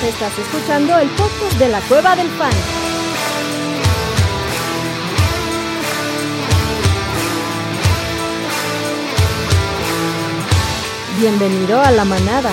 Estás escuchando el podcast de la Cueva del Fan. Bienvenido a la manada.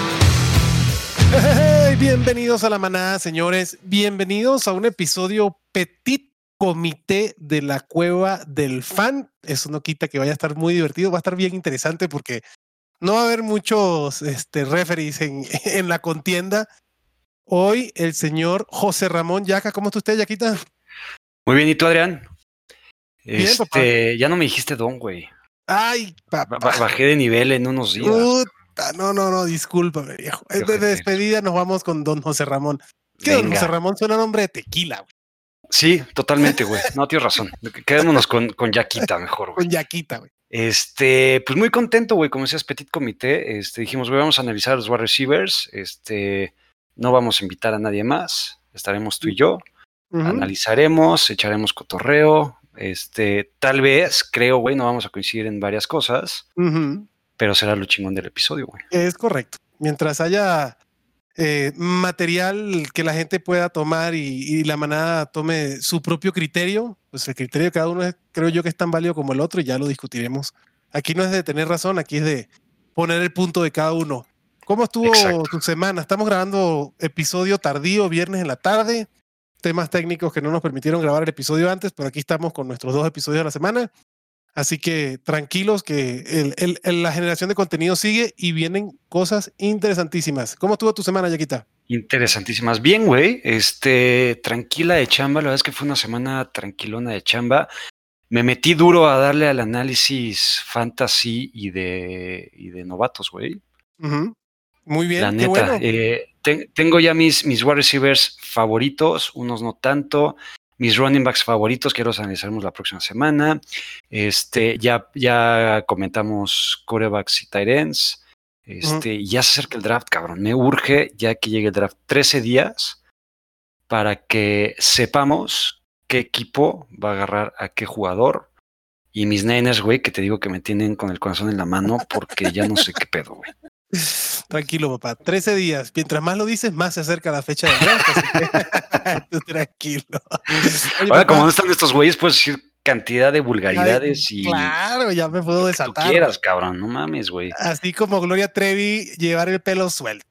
Hey, bienvenidos a la manada, señores. Bienvenidos a un episodio Petit Comité de la Cueva del Fan. Eso no quita que vaya a estar muy divertido, va a estar bien interesante porque no va a haber muchos referees en la contienda. Hoy el señor José Ramón Yaca. ¿Cómo está usted, Yaquita? Muy bien, ¿y tú, Adrián? Bien, papá. Ya no me dijiste don, güey. Ay, papá. Bajé de nivel en unos días. No, discúlpame, viejo. De despedida nos vamos con don José Ramón. ¿Qué, don José Ramón? Suena nombre de tequila, güey. Sí, totalmente, güey. No, tienes razón. Quedémonos con Yaquita mejor, güey. Con Yaquita, güey. Pues muy contento, güey. Como decías, Petit Comité. Dijimos, güey, vamos a analizar los wide receivers. No vamos a invitar a nadie más. Estaremos tú y yo. Analizaremos, echaremos cotorreo. Tal vez, creo, güey, no vamos a coincidir en varias cosas. Pero será lo chingón del episodio, güey. Es correcto. Mientras haya material que la gente pueda tomar y la manada tome su propio criterio, pues el criterio de cada uno creo yo que es tan válido como el otro y ya lo discutiremos. Aquí no es de tener razón, aquí es de poner el punto de cada uno. ¿Cómo estuvo tu semana? Estamos grabando episodio tardío, viernes en la tarde. Temas técnicos que no nos permitieron grabar el episodio antes, pero aquí estamos con nuestros 2 episodios a la semana. Así que tranquilos que la generación de contenido sigue y vienen cosas interesantísimas. ¿Cómo estuvo tu semana, Yaquita? Interesantísimas. Bien, güey. Tranquila de chamba. La verdad es que fue una semana tranquilona de chamba. Me metí duro a darle al análisis fantasy y de novatos, güey. Muy bien. La neta. Bueno. Tengo ya mis wide receivers favoritos, unos no tanto. Mis running backs favoritos, que los analizaremos la próxima semana. Ya comentamos quarterbacks y tight ends. Ya se acerca el draft, cabrón. Me urge ya que llegue el draft 13 días para que sepamos qué equipo va a agarrar a qué jugador. Y mis Niners, güey, que te digo que me tienen con el corazón en la mano porque ya no sé qué pedo, güey. Tranquilo, papá. 13 días. Mientras más lo dices, más se acerca la fecha del draft. Así que tú tranquilo. Oye, ahora, como no están estos güeyes, puedes decir cantidad de vulgaridades y... Claro, ya me puedo desatar. Tú quieras, cabrón. No mames, güey. Así como Gloria Trevi, llevar el pelo suelto.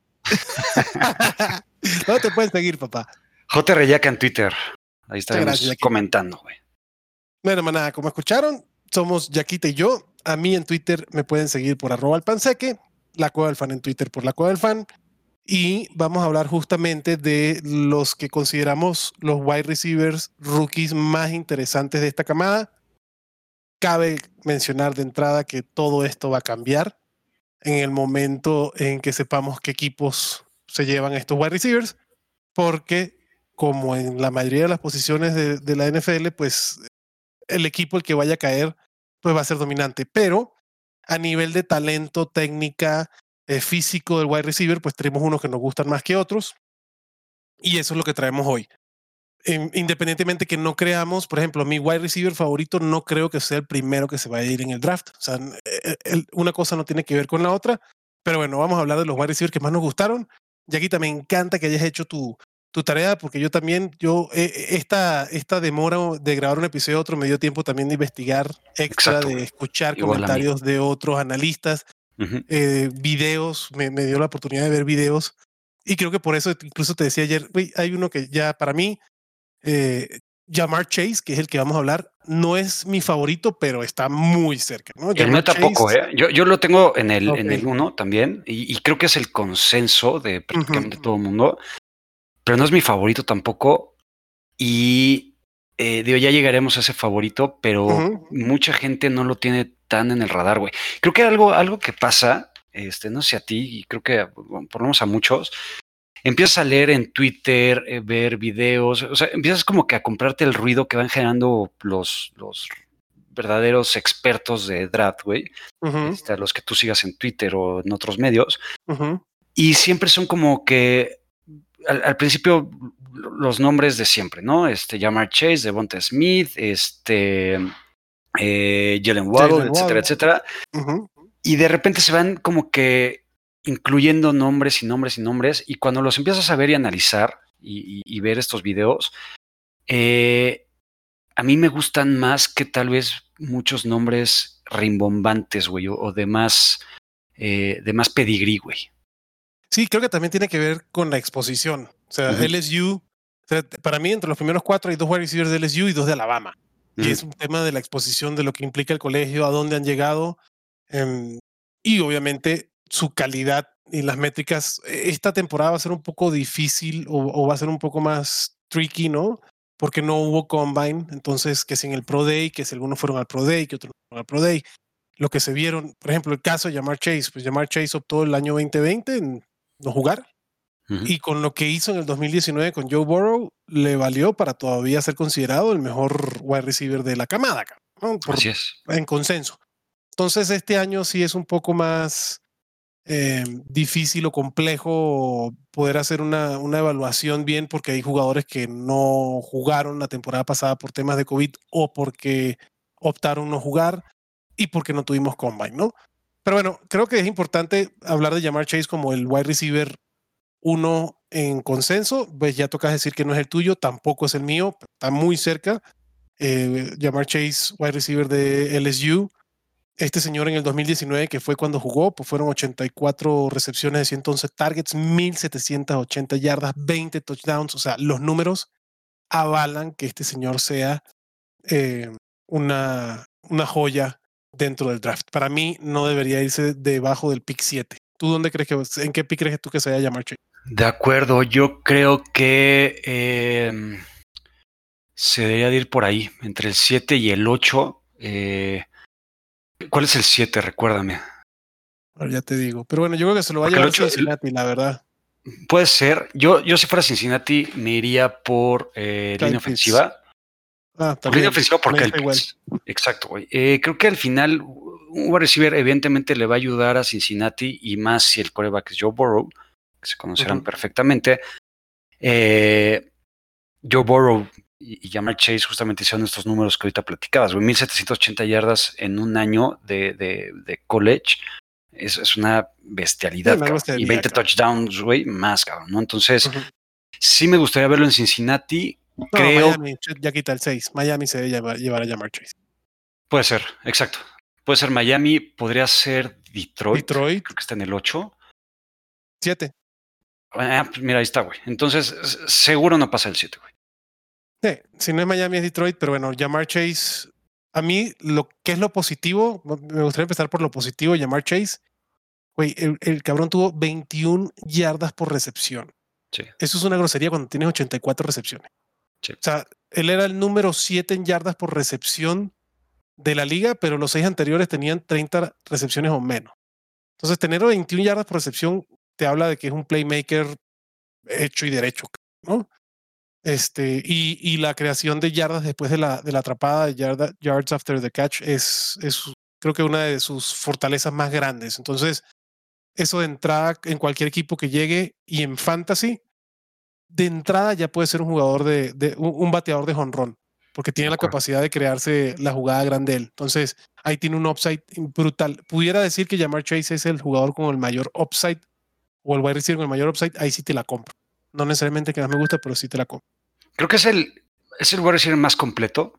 No te puedes seguir, papá. JR Yaca en Twitter. Ahí estaremos comentando, güey. Bueno, manada, como escucharon, somos Yaquita y yo. A mí en Twitter me pueden seguir por @alpanseque. La Cueva del Fan en Twitter por La Cueva del Fan. Y vamos a hablar justamente de los que consideramos los wide receivers rookies más interesantes de esta camada. Cabe mencionar de entrada que todo esto va a cambiar en el momento en que sepamos qué equipos se llevan estos wide receivers, porque como en la mayoría de las posiciones de la NFL, pues el equipo el que vaya a caer pues va a ser dominante, pero a nivel de talento, técnica, físico del wide receiver, pues tenemos unos que nos gustan más que otros. Y eso es lo que traemos hoy. Independientemente que no creamos, por ejemplo, mi wide receiver favorito no creo que sea el primero que se va a ir en el draft. O sea, una cosa no tiene que ver con la otra. Pero bueno, vamos a hablar de los wide receivers que más nos gustaron. Yaquita, me encanta que hayas hecho tu tarea, porque yo también, esta demora de grabar un episodio a otro me dio tiempo también de investigar extra, de escuchar comentarios de otros analistas, videos, me dio la oportunidad de ver videos, y creo que por eso incluso te decía ayer, hay uno que ya para mí, Ja'Marr Chase, que es el que vamos a hablar, no es mi favorito, pero está muy cerca, ¿no? El mío tampoco, ¿eh? Yo lo tengo en el 1 también, y creo que es el consenso de prácticamente todo el mundo, pero no es mi favorito tampoco. Y ya llegaremos a ese favorito, pero mucha gente no lo tiene tan en el radar, güey. Creo que algo que pasa, no sé a ti, y creo que por lo menos a muchos, empiezas a leer en Twitter, ver videos, o sea, empiezas como que a comprarte el ruido que van generando los verdaderos expertos de draft, güey, a los que tú sigas en Twitter o en otros medios, y siempre son como que al principio los nombres de siempre, ¿no? Ja'Marr Chase, Devonta Smith, Jalen Waddle, etcétera, etcétera. Y de repente se van como que incluyendo nombres y nombres y nombres, y cuando los empiezas a ver y analizar y ver estos videos, a mí me gustan más que tal vez muchos nombres rimbombantes, güey, o de más pedigrí, güey. Sí, creo que también tiene que ver con la exposición. O sea, LSU, o sea, para mí entre los primeros 4 hay 2 wide receivers de LSU y 2 de Alabama. Y es un tema de la exposición, de lo que implica el colegio, a dónde han llegado, y obviamente su calidad y las métricas. Esta temporada va a ser un poco difícil o va a ser un poco más tricky, ¿no? Porque no hubo combine, entonces que si en el Pro Day, que si algunos fueron al Pro Day, que otros no fueron al Pro Day. Lo que se vieron, por ejemplo, el caso de Ja'Marr Chase, pues Ja'Marr Chase optó el año 2020 en no jugar, y con lo que hizo en el 2019 con Joe Burrow, le valió para todavía ser considerado el mejor wide receiver de la camada, ¿no? Así es. En consenso. Entonces este año sí es un poco más difícil o complejo poder hacer una evaluación bien, porque hay jugadores que no jugaron la temporada pasada por temas de COVID o porque optaron no jugar y porque no tuvimos combine, ¿no? Pero bueno, creo que es importante hablar de Ja'Marr Chase como el wide receiver 1 en consenso. Pues ya tocas decir que no es el tuyo, tampoco es el mío, está muy cerca. Ja'Marr Chase, wide receiver de LSU. Este señor en el 2019, que fue cuando jugó, pues fueron 84 recepciones de 111 targets, 1,780 yardas, 20 touchdowns. O sea, los números avalan que este señor sea una joya dentro del draft. Para mí no debería irse debajo del pick 7. ¿Tú dónde crees en qué pick crees tú que se vaya a llamar Chase? De acuerdo, yo creo que se debería de ir por ahí, entre el 7 y el 8. ¿Cuál es el 7? Recuérdame. Ahora ya te digo. Pero bueno, yo creo que se lo va a llevar Cincinnati, la verdad. Puede ser. Yo si fuera Cincinnati me iría por línea ofensiva. Por línea ofensiva por Kyle Pitts. Exacto, güey. Creo que al final un wide receiver evidentemente le va a ayudar a Cincinnati, y más si el quarterback es Joe Burrow, que se conocerán perfectamente. Joe Burrow y Ja'Marr Chase justamente hicieron estos números que ahorita platicabas, güey. 1,780 yardas en un año de college. Es una bestialidad, y 20 touchdowns, güey, más, cabrón, ¿no? Entonces, sí me gustaría verlo en Cincinnati. No, creo... Miami ya quita el 6. Miami se debe llevar a Ja'Marr Chase. Puede ser, exacto. Puede ser Miami, podría ser Detroit. Creo que está en el 8. 7. Pues mira, ahí está, güey. Entonces, seguro no pasa el 7, güey. Sí, si no es Miami es Detroit, pero bueno, Ja'Marr Chase, a mí lo que es lo positivo, me gustaría empezar por lo positivo. Ja'Marr Chase, güey, el cabrón tuvo 21 yardas por recepción. Sí. Eso es una grosería cuando tienes 84 recepciones. Sí. O sea, él era el número 7 en yardas por recepción de la liga, pero los 6 anteriores tenían 30 recepciones o menos. Entonces, tener 21 yardas por recepción te habla de que es un playmaker hecho y derecho, ¿no? Y la creación de yardas después de la atrapada, de yards after the catch, es creo que una de sus fortalezas más grandes. Entonces, eso de entrada en cualquier equipo que llegue, y en fantasy, de entrada ya puede ser un jugador un bateador de jonrón, porque tiene la capacidad de crearse la jugada grande él. Entonces, ahí tiene un upside brutal. Pudiera decir que Ja'Marr Chase es el jugador con el mayor upside, o el wide receiver con el mayor upside. Ahí sí te la compro. No necesariamente que más me gusta, pero sí te la compro. Creo que es el wide receiver más completo,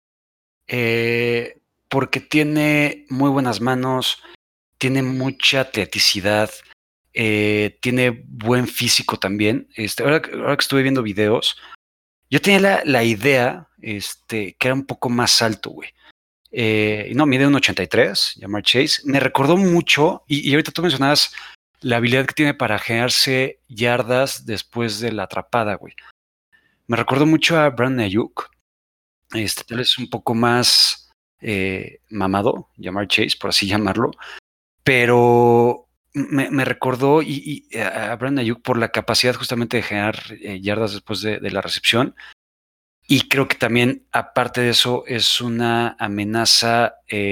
porque tiene muy buenas manos, tiene mucha atleticidad, tiene buen físico también. Ahora que estuve viendo videos, yo tenía la idea que era un poco más alto, güey. No, mide 1.83, Ja'Marr Chase. Me recordó mucho, y ahorita tú mencionabas la habilidad que tiene para generarse yardas después de la atrapada, güey. Me recordó mucho a Brandon Ayuk. Tal vez un poco más mamado, Ja'Marr Chase, por así llamarlo. Pero me recordó a Brandon Ayuk por la capacidad justamente de generar yardas después de la recepción. Y creo que también, aparte de eso, es una amenaza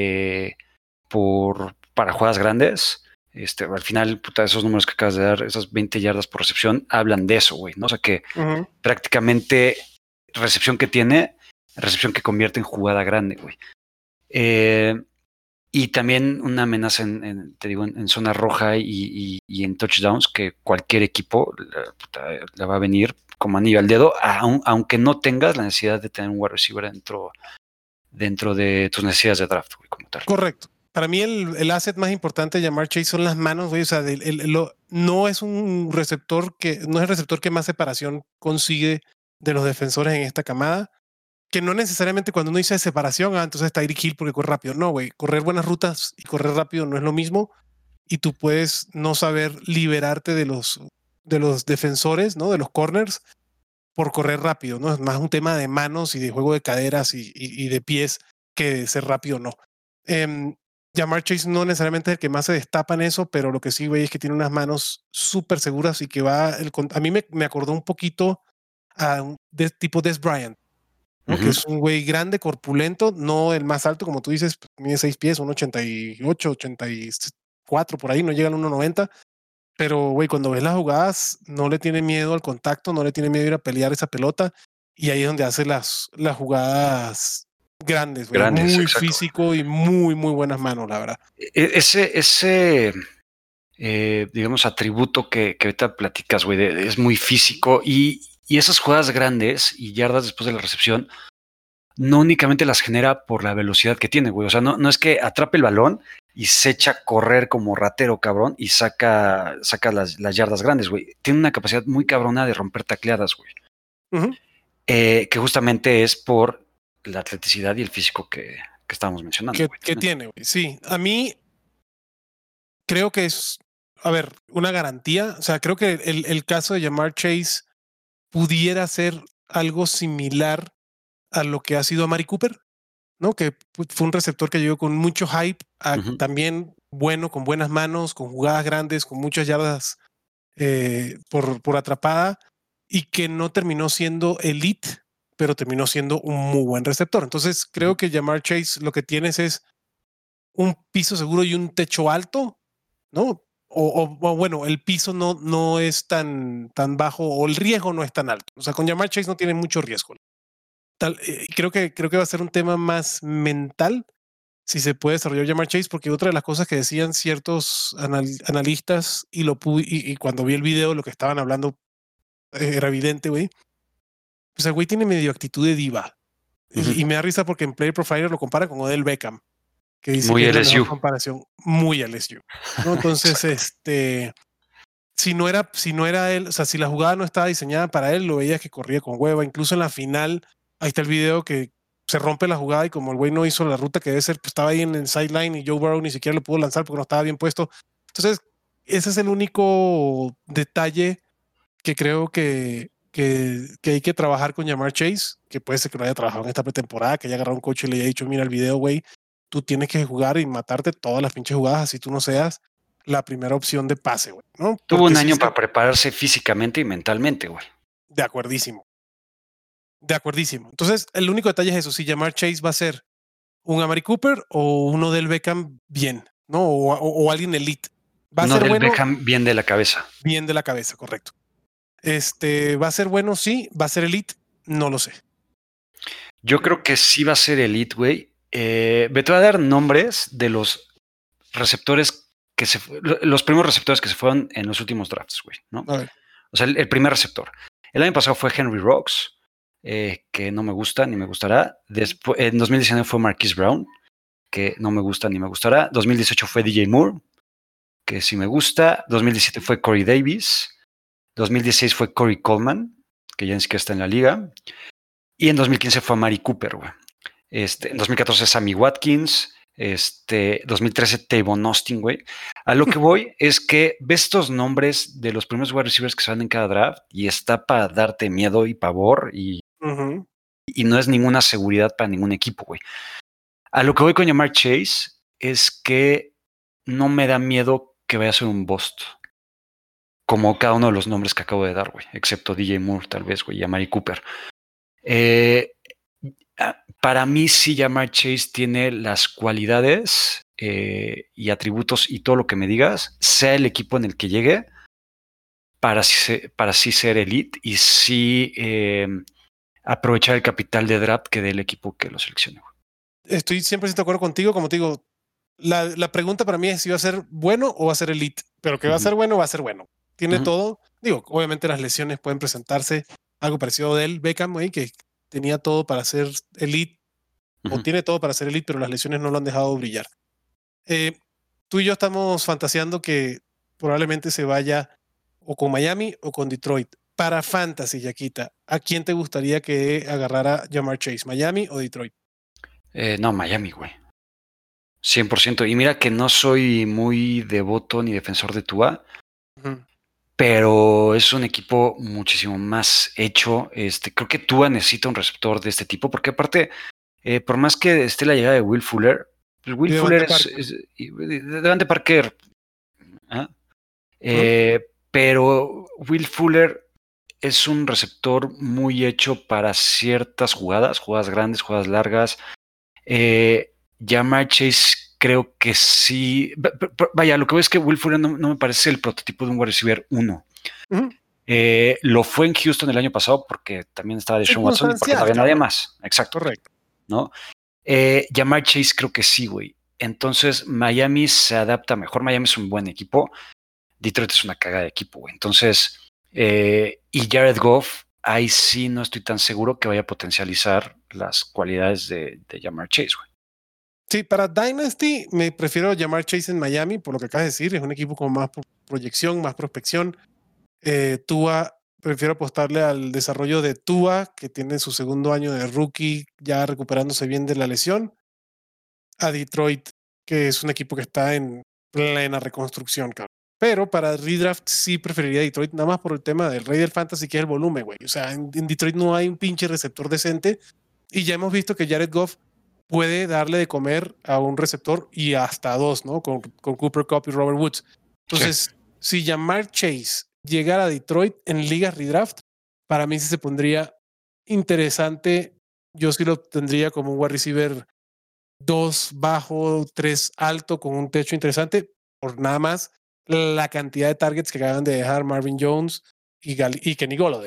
para jugadas grandes. Al final, puta, esos números que acabas de dar, esas 20 yardas por recepción, hablan de eso, güey, ¿no? O sea que prácticamente recepción que tiene, recepción que convierte en jugada grande, güey. Y también una amenaza te digo, en zona roja y en touchdowns que cualquier equipo le va a venir como anillo al dedo, aunque no tengas la necesidad de tener un wide receiver dentro de tus necesidades de draft, güey, como tal. Correcto. Para mí el asset más importante de Ja'Marr Chase son las manos, güey. O sea, no es un receptor no es el receptor que más separación consigue de los defensores en esta camada. Que no necesariamente cuando uno dice separación, entonces Tyreek Hill porque corre rápido. No, güey. Correr buenas rutas y correr rápido no es lo mismo. Y tú puedes no saber liberarte de los defensores, ¿no? De los corners por correr rápido, ¿no? Es más un tema de manos y de juego de caderas y de pies que de ser rápido, no. Ja'Marr Chase no necesariamente es el que más se destapa en eso, pero lo que sí, güey, es que tiene unas manos súper seguras y que a mí me acordó un poquito de tipo Des Bryant, ¿no? Que es un güey grande, corpulento, no el más alto, como tú dices, mide 6 pies, un 88, 84, por ahí, no llega al 1.90. Pero, güey, cuando ves las jugadas, no le tiene miedo al contacto, no le tiene miedo a ir a pelear esa pelota. Y ahí es donde hace las jugadas grandes, güey. Muy exacto. físico y muy, muy buenas manos, la verdad. Ese digamos, atributo que ahorita platicas, güey, es muy físico y esas jugadas grandes y yardas después de la recepción no únicamente las genera por la velocidad que tiene, güey. O sea, no es que atrape el balón y se echa a correr como ratero, cabrón, y saca las yardas grandes, güey. Tiene una capacidad muy cabrona de romper tacleadas, güey. Que justamente es por la atleticidad y el físico que estábamos mencionando. ¿Qué tiene, güey? Sí, a mí creo que es, a ver, una garantía. O sea, creo que el caso de Ja'Marr Chase pudiera ser algo similar a lo que ha sido Amari Cooper, ¿no? Que fue un receptor que llegó con mucho hype, también bueno, con buenas manos, con jugadas grandes, con muchas yardas por atrapada y que no terminó siendo elite, pero terminó siendo un muy buen receptor. Entonces creo que Ja'Marr Chase lo que tienes es un piso seguro y un techo alto, ¿no? O bueno, el piso no es tan bajo o el riesgo no es tan alto. O sea, con Ja'Marr Chase no tiene mucho riesgo. Creo que va a ser un tema más mental si se puede desarrollar Ja'Marr Chase, porque otra de las cosas que decían ciertos analistas y cuando vi el video lo que estaban hablando era evidente, güey. Pues el güey tiene medio actitud de diva. Y me da risa porque en Player Profiler lo compara con Odell Beckham, que dice muy que es la LSU. mejor comparación, muy LSU, ¿no? Entonces, si no era él, o sea, si la jugada no estaba diseñada para él, lo veías que corría con hueva. Incluso en la final, ahí está el video que se rompe la jugada y como el güey no hizo la ruta que debe ser, pues estaba ahí en el sideline y Joe Burrow ni siquiera lo pudo lanzar porque no estaba bien puesto. Entonces, ese es el único detalle que creo que hay que trabajar con Ja'Marr Chase, que puede ser que no haya trabajado en esta pretemporada, que haya agarrado un coach y le haya dicho, mira el video, güey, tú tienes que jugar y matarte todas las pinches jugadas, así tú no seas la primera opción de pase, güey, ¿no? Tuvo un año para prepararse físicamente y mentalmente, güey. De acuerdísimo. Entonces, el único detalle es eso, si Ja'Marr Chase va a ser un Amari Cooper o uno del Beckham bien, ¿no? O alguien elite. Va a ser bueno. Beckham bien de la cabeza. Bien de la cabeza, correcto. ¿Va a ser bueno? Sí. ¿Va a ser elite? No lo sé. Yo creo que sí va a ser elite, güey. Me te voy a dar nombres de los receptores los primeros receptores que se fueron en los últimos drafts, güey, ¿no? A ver. O sea, el primer receptor. El año pasado fue Henry Rocks, que no me gusta ni me gustará. Después, en 2019 fue Marquise Brown, que no me gusta ni me gustará. 2018 fue DJ Moore, que sí me gusta. 2017 fue Corey Davis. 2016 fue Corey Coleman, que ya ni siquiera está en la liga. Y en 2015 fue Amari Cooper, güey. En 2014 Sammy Watkins. 2013 Tavon Austin, güey. A lo que voy es que ves estos nombres de los primeros wide receivers que salen en cada draft y está para darte miedo y pavor y no es ninguna seguridad para ningún equipo, güey. A lo que voy con Ja'Marr Chase es que no me da miedo que vaya a ser un bust. Como cada uno de los nombres que acabo de dar, güey. Excepto DJ Moore, tal vez, güey, y Amari Cooper. Para mí sí Ja'Marr Chase tiene las cualidades y atributos y todo lo que me digas, sea el equipo en el que llegue, para sí ser elite y sí aprovechar el capital de draft que dé el equipo que lo seleccione. Estoy 100% de acuerdo contigo, como te digo, la pregunta para mí es si va a ser bueno o va a ser elite, pero que va a ser bueno, va a ser bueno. Tiene todo. Digo, obviamente las lesiones pueden presentarse, algo parecido de él, Beckham, güey, que tenía todo para ser elite, o tiene todo para ser elite, pero las lesiones no lo han dejado brillar. Tú y yo estamos fantaseando que probablemente se vaya o con Miami o con Detroit. Para Fantasy, Yaquita, ¿a quién te gustaría que agarrara Ja'Marr Chase? ¿Miami o Detroit? No, Miami, güey. 100%. Y mira que no soy muy devoto ni defensor de Tua, pero es un equipo muchísimo más hecho. Creo que Tua necesita un receptor de este tipo, porque aparte, por más que esté la llegada de Will Fuller, pues Will Fuller es Devante Parker. Pero Will Fuller es un receptor muy hecho para ciertas jugadas grandes, jugadas largas. Ja'Marr Chase creo que sí. Vaya, lo que veo es que Will Fuller no me parece el prototipo de un wide receiver 1. Lo fue en Houston el año pasado porque también estaba Deshaun Watson y porque no había nadie más. Exacto. Correcto. ¿No? Ja'Marr Chase creo que sí, güey. Entonces Miami se adapta mejor. Miami es un buen equipo. Detroit es una cagada de equipo, güey. Entonces, y Jared Goff, ahí sí no estoy tan seguro que vaya a potencializar las cualidades de Ja'Marr Chase, güey. Sí, para Dynasty me prefiero Ja'Marr Chase en Miami, por lo que acabas de decir, es un equipo con más proyección, más prospección. Tua, prefiero apostarle al desarrollo de Tua, que tiene su segundo año de rookie, ya recuperándose bien de la lesión. A Detroit, que es un equipo que está en plena reconstrucción, cabrón. Pero para redraft sí preferiría Detroit, nada más por el tema del rey del fantasy, que es el volumen, güey. O sea, en Detroit no hay un pinche receptor decente y ya hemos visto que Jared Goff puede darle de comer a un receptor y hasta a dos, ¿no? Con Cooper Kupp y Robert Woods. Entonces, si Ja'Marr Chase llegara a Detroit en ligas redraft, para mí sí se pondría interesante. Yo sí lo tendría como un wide receiver 2 bajo, 3 alto, con un techo interesante, por nada más la cantidad de targets que acaban de dejar Marvin Jones y Kenny Golladay.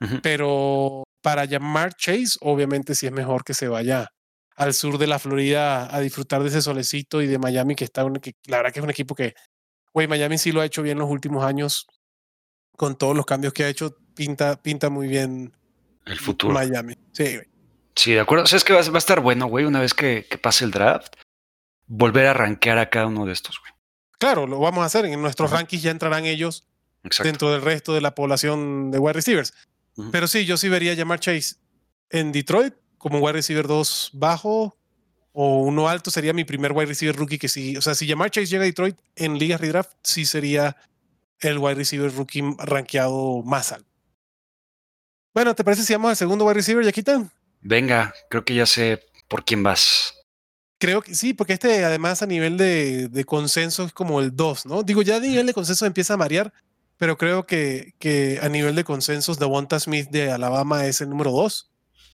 Pero para Ja'Marr Chase, obviamente sí es mejor que se vaya al sur de la Florida a disfrutar de ese solecito, y de Miami, que la verdad que es un equipo que, güey, Miami sí lo ha hecho bien los últimos años con todos los cambios que ha hecho. Pinta muy bien el futuro. Miami. Sí, güey. Sí, de acuerdo. O sea, es que va a estar bueno, güey, una vez que pase el draft, volver a rankear a cada uno de estos, güey. Claro, lo vamos a hacer. En nuestros rankings ya entrarán ellos. Exacto. Dentro del resto de la población de wide receivers. Pero sí, yo sí vería a Ja'Marr Chase en Detroit como wide receiver 2 bajo o uno alto. Sería mi primer wide receiver rookie que sí. O sea, si Ja'Marr Chase llega a Detroit en ligas redraft, sí sería el wide receiver rookie rankeado más alto. Bueno, ¿te parece si vamos al segundo wide receiver, Yaquita? Venga, creo que ya sé por quién vas. Creo que sí, porque además a nivel de consenso es como el 2, ¿no? Digo, ya a nivel de consenso empieza a marear, pero creo que a nivel de consensos, Devonta Smith de Alabama es el número 2.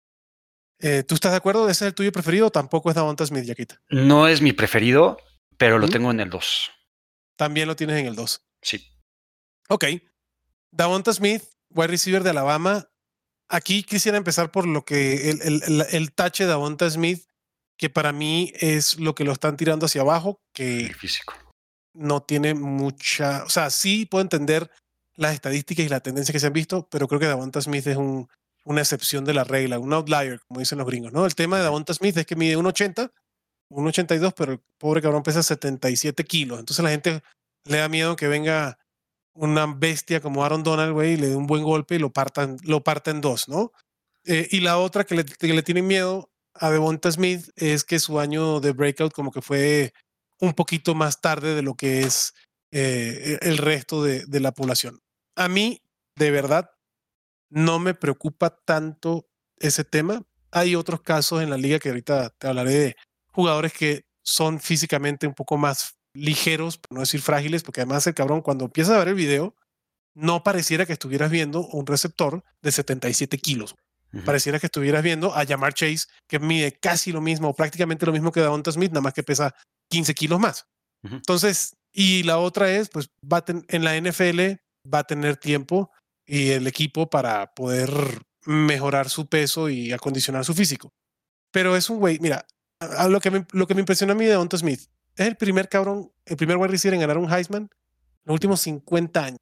¿Tú estás de acuerdo? ¿Ese es el tuyo preferido? Tampoco es Devonta Smith, Yaquita. No es mi preferido, pero lo tengo en el 2. También lo tienes en el 2. Sí. Ok. Devonta Smith, wide receiver de Alabama. Aquí quisiera empezar por lo que el tache de Devonta Smith, que para mí es lo que lo están tirando hacia abajo, que el físico no tiene mucha, o sea, sí puedo entender las estadísticas y la tendencia que se han visto, pero creo que Devonta Smith es una excepción de la regla, un outlier, como dicen los gringos, ¿no? El tema de Devonta Smith es que mide 1.80, 1.82, pero el pobre cabrón pesa 77 kilos. Entonces la gente le da miedo que venga una bestia como Aaron Donald, güey, y le dé un buen golpe y lo parta en dos, ¿no? Y la otra que le tienen miedo a Devonta Smith es que su año de breakout como que fue un poquito más tarde de lo que es el resto de la población. A mí, de verdad, no me preocupa tanto ese tema. Hay otros casos en la liga que ahorita te hablaré de jugadores que son físicamente un poco más ligeros, por no decir frágiles, porque además el cabrón, cuando empiezas a ver el video, no pareciera que estuvieras viendo un receptor de 77 kilos. Pareciera que estuvieras viendo a Ja'Marr Chase, que mide casi lo mismo, prácticamente lo mismo que Devonta Smith, nada más que pesa 15 kilos más. Entonces, y la otra es, pues, en la NFL va a tener tiempo y el equipo para poder mejorar su peso y acondicionar su físico. Pero es un güey, mira, lo que me impresiona a mí de Devonta Smith es el primer wide receiver en ganar un Heisman en los últimos 50 años.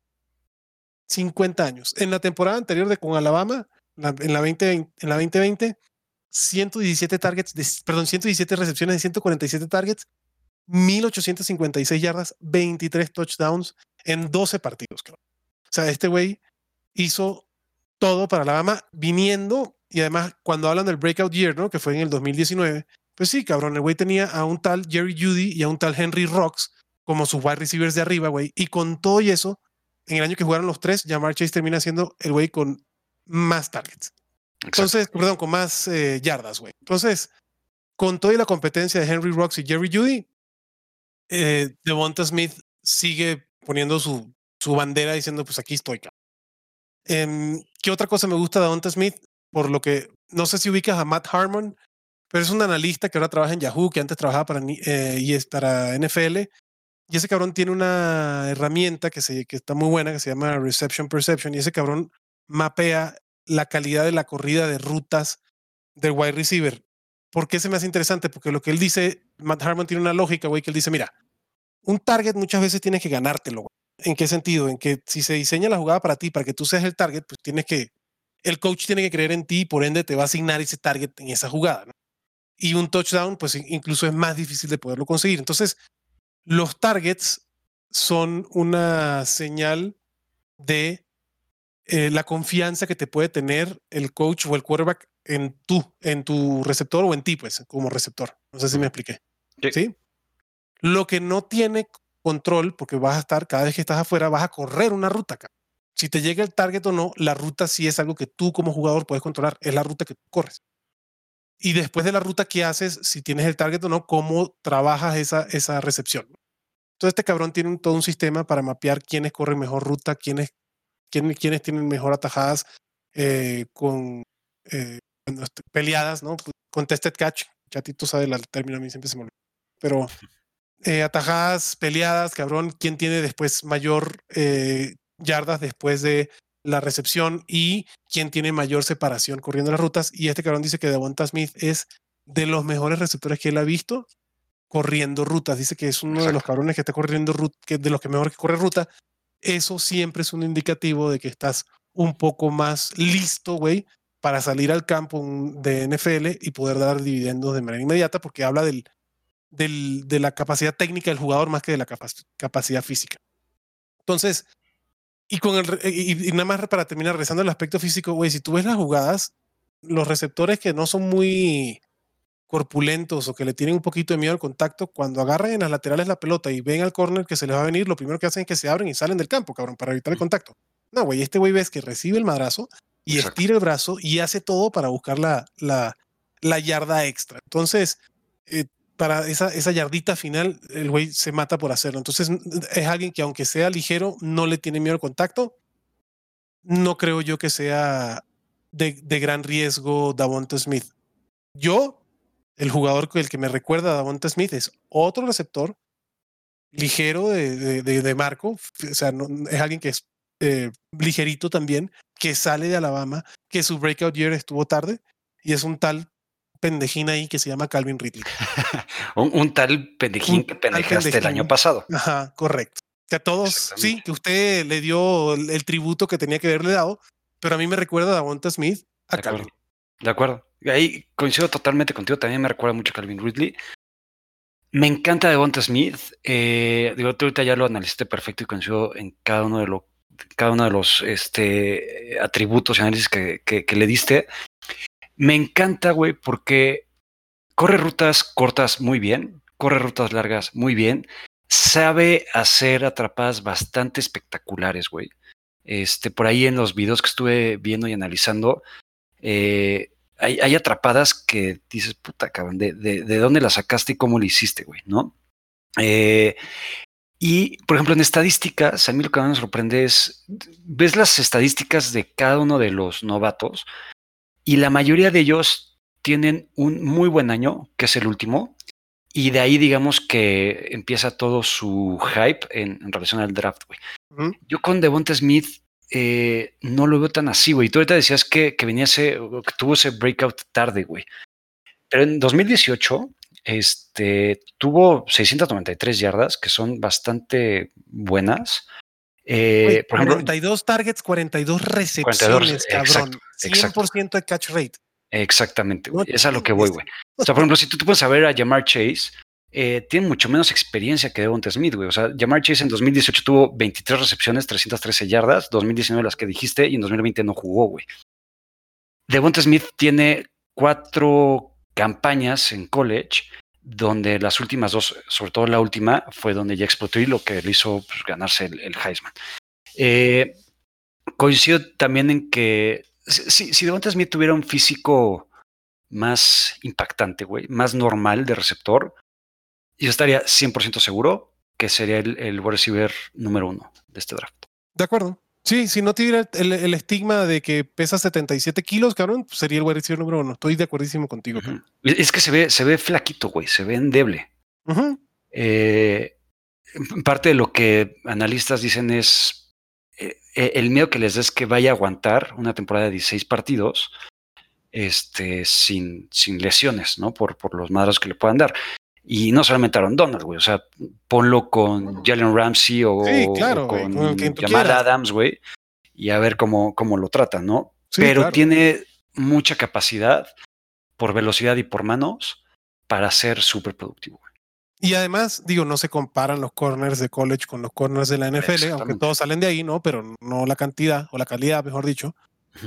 50 años. En la temporada anterior con Alabama, en la 2020, 117 recepciones de 147 targets, 1,856 yardas, 23 touchdowns en 12 partidos. Cabrón. O sea, este güey hizo todo para Alabama viniendo, y además cuando hablan del breakout year, ¿no? Que fue en el 2019, pues sí, cabrón, el güey tenía a un tal Jerry Jeudy y a un tal Henry Rocks como sus wide receivers de arriba, güey, y con todo y eso, en el año que jugaron los tres, Ja'Marr Chase termina siendo el güey con más targets. Entonces, perdón, con más yardas, güey. Entonces, con toda la competencia de Henry Rocks y Jerry Jeudy, Devonta Smith sigue poniendo su bandera diciendo, pues aquí estoy. ¿Qué otra cosa me gusta de Devonta Smith? Por lo que, no sé si ubicas a Matt Harmon, pero es un analista que ahora trabaja en Yahoo, que antes trabajaba para NFL, y ese cabrón tiene una herramienta que está muy buena, que se llama Reception Perception, y ese cabrón mapea la calidad de la corrida de rutas del wide receiver. ¿Por qué se me hace interesante? Porque lo que él dice, Matt Harmon tiene una lógica, güey, que él dice, mira, un target muchas veces tienes que ganártelo, güey. ¿En qué sentido? En que si se diseña la jugada para ti, para que tú seas el target, pues el coach tiene que creer en ti y por ende te va a asignar ese target en esa jugada, ¿no? Y un touchdown, pues incluso es más difícil de poderlo conseguir. Entonces, los targets son una señal de la confianza que te puede tener el coach o el quarterback en tu receptor o en ti, pues, como receptor. No sé si me expliqué. ¿Sí? Lo que no tiene control, porque vas a estar, cada vez que estás afuera, vas a correr una ruta acá. Si te llega el target o no, la ruta sí es algo que tú como jugador puedes controlar. Es la ruta que tú corres. Y después de la ruta que haces, si tienes el target o no, cómo trabajas esa recepción. Entonces este cabrón tiene todo un sistema para mapear quiénes corren mejor ruta, quiénes tienen mejor atajadas con peleadas, ¿no? Contested catch. Chatito sabe el término, a mí siempre se me olvida. Pero atajadas, peleadas, cabrón, quién tiene después mayor yardas después de la recepción y quién tiene mayor separación corriendo las rutas. Y este cabrón dice que Devonta Smith es de los mejores receptores que él ha visto corriendo rutas. Dice que es uno de los cabrones que está corriendo ruta, de los que mejor que corre ruta. Eso siempre es un indicativo de que estás un poco más listo, güey, para salir al campo de NFL y poder dar dividendos de manera inmediata, porque habla de la capacidad técnica del jugador más que de la capacidad física. Entonces, y nada más para terminar, regresando al aspecto físico, güey, si tú ves las jugadas, los receptores que no son muy corpulentos o que le tienen un poquito de miedo al contacto, cuando agarran en las laterales la pelota y ven al corner que se les va a venir, lo primero que hacen es que se abren y salen del campo, cabrón, para evitar el contacto. No, güey, este güey ves que recibe el madrazo y estira el brazo y hace todo para buscar la yarda extra. Entonces, para esa yardita final, el güey se mata por hacerlo. Entonces, es alguien que aunque sea ligero, no le tiene miedo al contacto. No creo yo que sea de gran riesgo Devonta Smith. El jugador el que me recuerda a Devonta Smith es otro receptor ligero de marco, o sea, es alguien que es ligerito también, que sale de Alabama, que su breakout year estuvo tarde, y es un tal pendejín ahí que se llama Calvin Ridley. un tal pendejín que pendejaste el año pasado. Ajá, correcto. Que a todos, sí, que usted le dio el tributo que tenía que haberle dado, pero a mí me recuerda a Devonta Smith a Calvin. De acuerdo. Ahí coincido totalmente contigo. También me recuerda mucho a Calvin Ridley. Me encanta Devonta Smith. Digo, tú ahorita ya lo analizaste perfecto y coincido en cada uno de los atributos y análisis que le diste. Me encanta, güey, porque corre rutas cortas muy bien, corre rutas largas muy bien, sabe hacer atrapadas bastante espectaculares, güey. Por ahí en los videos que estuve viendo y analizando, hay atrapadas que dices, puta cabrón, ¿de dónde las sacaste y cómo lo hiciste, güey? ¿No? Y, por ejemplo, en estadísticas, a mí lo que más me sorprende es, ves las estadísticas de cada uno de los novatos y la mayoría de ellos tienen un muy buen año, que es el último, y de ahí digamos que empieza todo su hype en relación al draft, güey. Yo con Devonta Smith no lo veo tan así, güey. Tú ahorita decías que que tuvo ese breakout tarde, güey. Pero en 2018 tuvo 693 yardas, que son bastante buenas. Por ejemplo, 42 targets, 42 recepciones, 42, cabrón. exacto. 100% de catch rate. Exactamente, güey. Es a lo que voy, güey. O sea, por ejemplo, si tú te puedes saber a Ja'Marr Chase, tiene mucho menos experiencia que Devonta Smith, güey. O sea, Ja'Marr Chase en 2018 tuvo 23 recepciones, 313 yardas, 2019 las que dijiste, y en 2020 no jugó, güey. Devonta Smith tiene 4 campañas en college, donde las últimas 2, sobre todo la última, fue donde ya explotó y lo que le hizo pues, ganarse el Heisman. Coincido también en que si Devonta Smith tuviera un físico más impactante, güey, más normal de receptor, yo estaría 100% seguro que sería el wide receiver número 1 de este draft. De acuerdo. Sí, si no tuviera el estigma de que pesa 77 kilos, cabrón, pues sería el wide receiver número 1. Estoy de acuerdísimo contigo, cabrón. Es que se ve flaquito, güey, se ve endeble. Parte de lo que analistas dicen es el miedo que les da es que vaya a aguantar una temporada de 16 partidos sin lesiones, ¿no? Por los madrazos que le puedan dar. Y no solamente Aaron Donald, güey. O sea, ponlo con Jalen Ramsey o con Jamal Adams, güey. Y a ver cómo lo tratan, ¿no? Sí, pero claro, tiene mucha capacidad por velocidad y por manos para ser súper productivo, güey. Y además, digo, no se comparan los corners de college con los corners de la NFL, aunque todos salen de ahí, ¿no? Pero no la cantidad o la calidad, mejor dicho.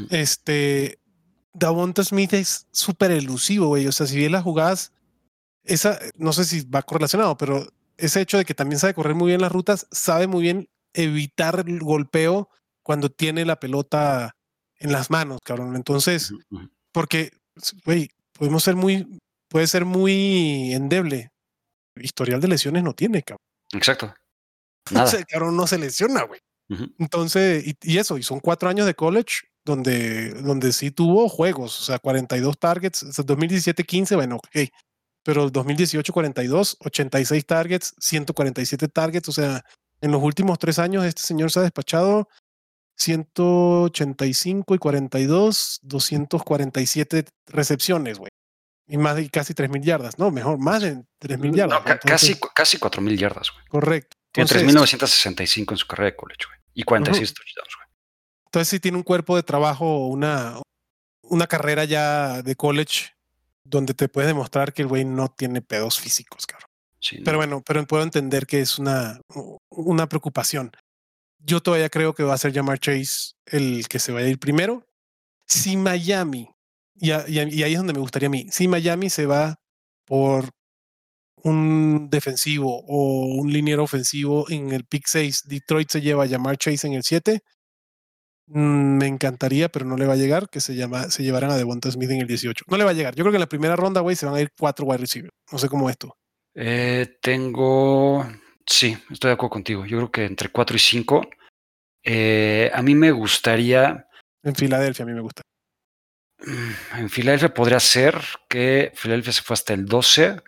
Devonta Smith es súper elusivo, güey. O sea, si bien las jugadas, no sé si va correlacionado, pero ese hecho de que también sabe correr muy bien las rutas, sabe muy bien evitar el golpeo cuando tiene la pelota en las manos, cabrón. Entonces, porque, güey, puede ser muy endeble. Historial de lesiones no tiene, cabrón. Exacto. Nada. O sea, cabrón no se lesiona, güey. Entonces, y son 4 años de college donde sí tuvo juegos, o sea, 42 targets, o sea, 2017, 15, bueno, ok. Pero 2018, 42, 86 targets, 147 targets, o sea, en los últimos 3 años este señor se ha despachado 185 y 42, 247 recepciones, güey. Y más de casi 3,000 yardas, no, mejor, más de 3,000 yardas. No, casi 4,000 yardas, güey. Correcto. Tiene 3,965 en su carrera de college, güey. Y 46 touchdowns, güey. Entonces sí tiene un cuerpo de trabajo, una carrera ya de college donde te puedes demostrar que el güey no tiene pedos físicos, cabrón. Sí, no. Pero bueno, puedo entender que es una preocupación. Yo todavía creo que va a ser Ja'Marr Chase el que se vaya a ir primero. Si Miami, y ahí es donde me gustaría a mí, si Miami se va por un defensivo o un liniero ofensivo en el pick 6, Detroit se lleva a Ja'Marr Chase en el 7, me encantaría, pero no le va a llegar, que se llevarán a Devonta Smith en el 18. No le va a llegar. Yo creo que en la primera ronda, güey, se van a ir 4 wide receivers. No sé cómo es tú. Sí, estoy de acuerdo contigo. Yo creo que entre 4 y 5. A mí me gustaría... En Filadelfia, a mí me gusta. En Filadelfia podría ser que Filadelfia se fue hasta el 12.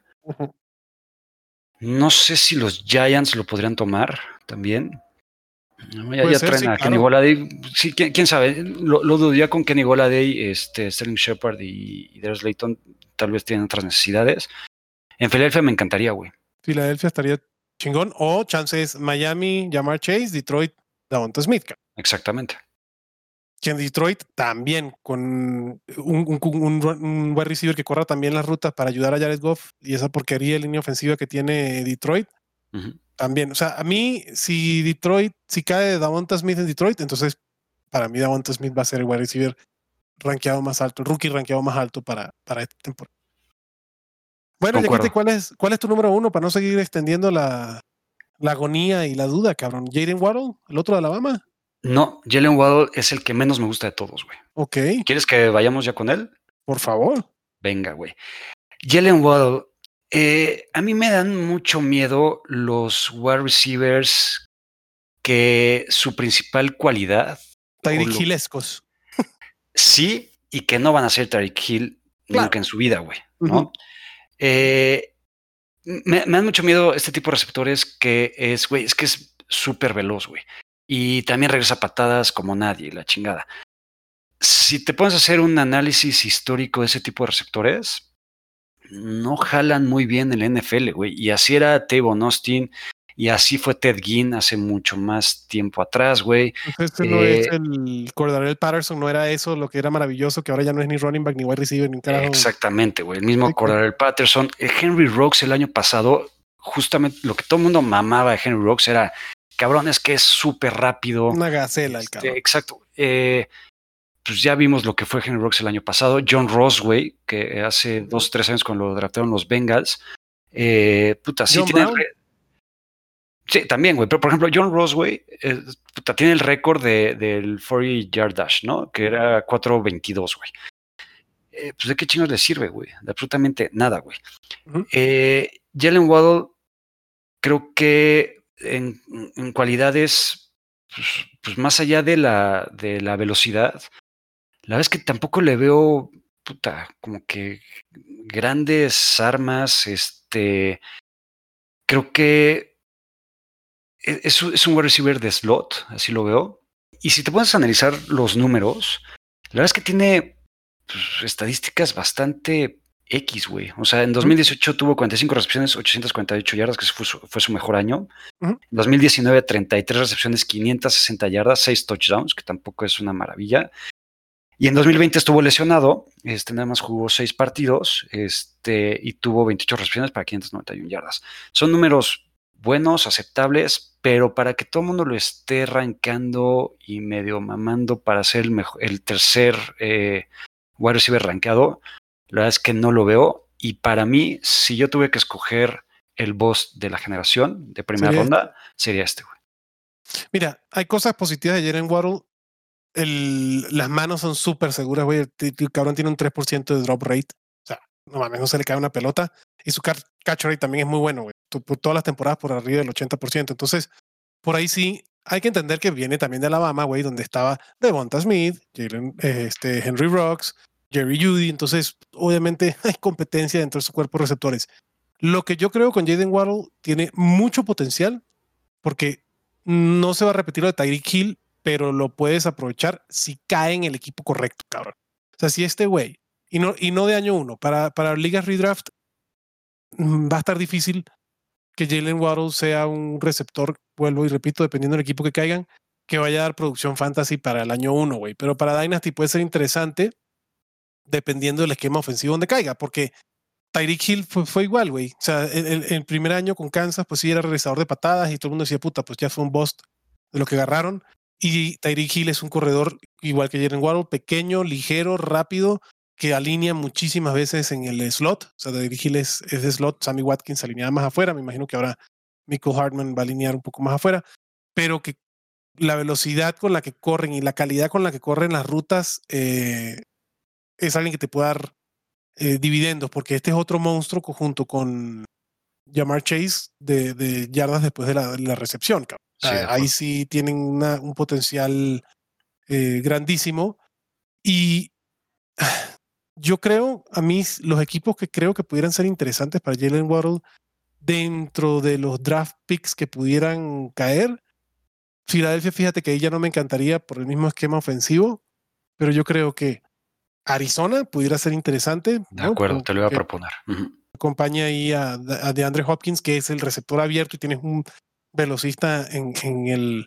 No sé si los Giants lo podrían tomar también. Ya traen a Kenny Golladay. Sí, quién sabe. Lo dudo ya con Kenny Golladay, Sterling Shepard y Darius Layton. Tal vez tienen otras necesidades. En Filadelfia me encantaría, güey. Filadelfia estaría chingón. O chances Miami, Ja'Marr Chase, Detroit, Devonta Smith. Exactamente. Que en Detroit también, con un wide receiver que corra también las rutas para ayudar a Jared Goff y esa porquería de línea ofensiva que tiene Detroit. También, o sea, a mí, si cae Devonta Smith en Detroit, entonces para mí Devonta Smith va a ser el wide receiver rankeado más alto, el rookie rankeado más alto para esta temporada. Bueno, Yaquite, ¿cuál es tu número 1 para no seguir extendiendo la agonía y la duda, cabrón? ¿Jaylen Waddle, el otro de Alabama? No, Jaylen Waddle es el que menos me gusta de todos, güey. Ok. ¿Quieres que vayamos ya con él? Por favor. Venga, güey. Jaylen Waddle, a mí me dan mucho miedo los wide receivers que su principal cualidad... Tyreek Hill-escos. Sí, y que no van a ser Tyreek Hill nunca en su vida, güey, ¿no? Me dan mucho miedo este tipo de receptores que es súper veloz, güey. Y también regresa patadas como nadie, la chingada. Si te pones a hacer un análisis histórico de ese tipo de receptores, no jalan muy bien el NFL, güey. Y así era Tavon Austin, y así fue Ted Ginn hace mucho más tiempo atrás, güey. Este no es el Cordarrelle Patterson, no era eso lo que era maravilloso, que ahora ya no es ni running back, ni wide receiver, ni un carajo. Exactamente, güey. El mismo Cordarrelle Patterson. Henry Ruggs el año pasado, justamente lo que todo el mundo mamaba de Henry Ruggs era, cabrón, es que es súper rápido. Una gacela el cabrón. Exacto. Pues ya vimos lo que fue Henry Ruggs el año pasado. John Ross, güey, que hace 2 o 3 años cuando lo draftearon los Bengals. Puta, sí tiene... Sí, también, güey. Pero, por ejemplo, John Ross, güey, tiene el récord del 40 yard dash, ¿no? Que era 4.22, güey. Pues, ¿de qué chingos le sirve, güey? De absolutamente nada, güey. Jalen Waddle, creo que en cualidades, pues más allá de la velocidad, la verdad es que tampoco le veo, como que grandes armas. Creo que es un wide receiver de slot, así lo veo. Y si te pones a analizar los números, la verdad es que tiene estadísticas bastante X, güey. O sea, en 2018 tuvo 45 recepciones, 848 yardas, que fue su mejor año. En 2019, 33 recepciones, 560 yardas, 6 touchdowns, que tampoco es una maravilla. Y en 2020 estuvo lesionado, nada más jugó 6 partidos, y tuvo 28 recepciones para 591 yardas. Son números buenos, aceptables, pero para que todo el mundo lo esté rankeando y medio mamando para ser el tercer wide receiver rankeado, la verdad es que no lo veo. Y para mí, si yo tuve que escoger el boss de la generación de primera ronda, sería este, güey. Mira, hay cosas positivas de Jalen Waddle. Las manos son súper seguras, güey. El cabrón tiene un 3% de drop rate. O sea, no mames, no se le cae una pelota. Y su catch rate también es muy bueno, güey. Todas las temporadas por arriba del 80%. Entonces, por ahí sí, hay que entender que viene también de Alabama, güey, donde estaba Devonta Smith, Henry Ruggs, Jerry Jeudy. Entonces, obviamente, hay competencia dentro de su cuerpo de receptores. Lo que yo creo con Jalen Waddle tiene mucho potencial, porque no se va a repetir lo de Tyreek Hill, pero lo puedes aprovechar si cae en el equipo correcto, cabrón. O sea, si este güey, y no de año 1, para ligas redraft, va a estar difícil que Jalen Waddle sea un receptor, vuelvo y repito, dependiendo del equipo que caigan, que vaya a dar producción fantasy para el año 1, güey. Pero para Dynasty puede ser interesante dependiendo del esquema ofensivo donde caiga, porque Tyreek Hill fue igual, güey. O sea, el primer año con Kansas, pues sí era regresador de patadas y todo el mundo decía, puta, pues ya fue un bust de lo que agarraron. Y Tyreek Hill es un corredor igual que Jalen Waddle, pequeño, ligero, rápido, que alinea muchísimas veces en el slot. O sea, Tyreek Hill es de slot. Sammy Watkins alineaba más afuera. Me imagino que ahora Mecole Hardman va a alinear un poco más afuera. Pero que la velocidad con la que corren y la calidad con la que corren las rutas es alguien que te puede dar dividendos, porque este es otro monstruo junto con Ja'Marr Chase de yardas después de la recepción. Sí, ahí sí tienen un potencial grandísimo. Y yo creo, a mí, los equipos que creo que pudieran ser interesantes para Jalen Waddle dentro de los draft picks que pudieran caer, Filadelfia, fíjate que ahí ya no me encantaría por el mismo esquema ofensivo, pero yo creo que Arizona pudiera ser interesante. De acuerdo, te lo iba a proponer. Acompaña ahí a DeAndre Hopkins, que es el receptor abierto y tienes un velocista en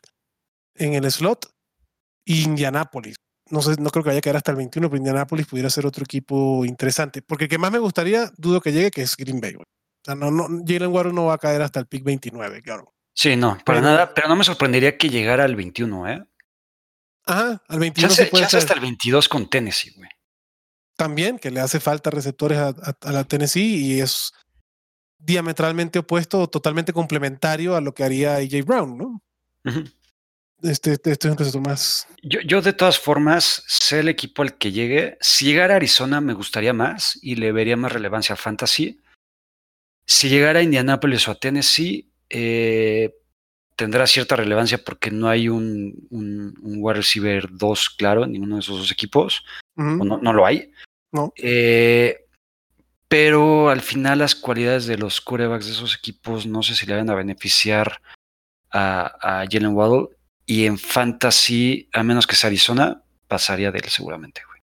el slot. Y Indianapolis. No creo que vaya a quedar hasta el 21, pero Indianapolis pudiera ser otro equipo interesante. Porque el que más me gustaría, dudo que llegue, que es Green Bay. O sea, Jalen Waddle no va a caer hasta el pick 29, claro. Sí, no, para nada, pero no me sorprendería que llegara al 21, ¿eh? Ajá, al 21 se puede hasta el 22 con Tennessee, güey. También, que le hace falta receptores a la Tennessee y es diametralmente opuesto, totalmente complementario a lo que haría AJ Brown, ¿no? Este es un receptor más. Yo de todas formas, sé el equipo al que llegue. Si llegara a Arizona me gustaría más y le vería más relevancia a Fantasy. Si llegara a Indianapolis o a Tennessee, tendrá cierta relevancia porque no hay un wide receiver 2 claro en ninguno de esos dos equipos. O no lo hay. No. Pero al final las cualidades de los quarterbacks de esos equipos no sé si le van a beneficiar a Jalen Waddle. Y en Fantasy, a menos que sea Arizona, pasaría de él seguramente, güey.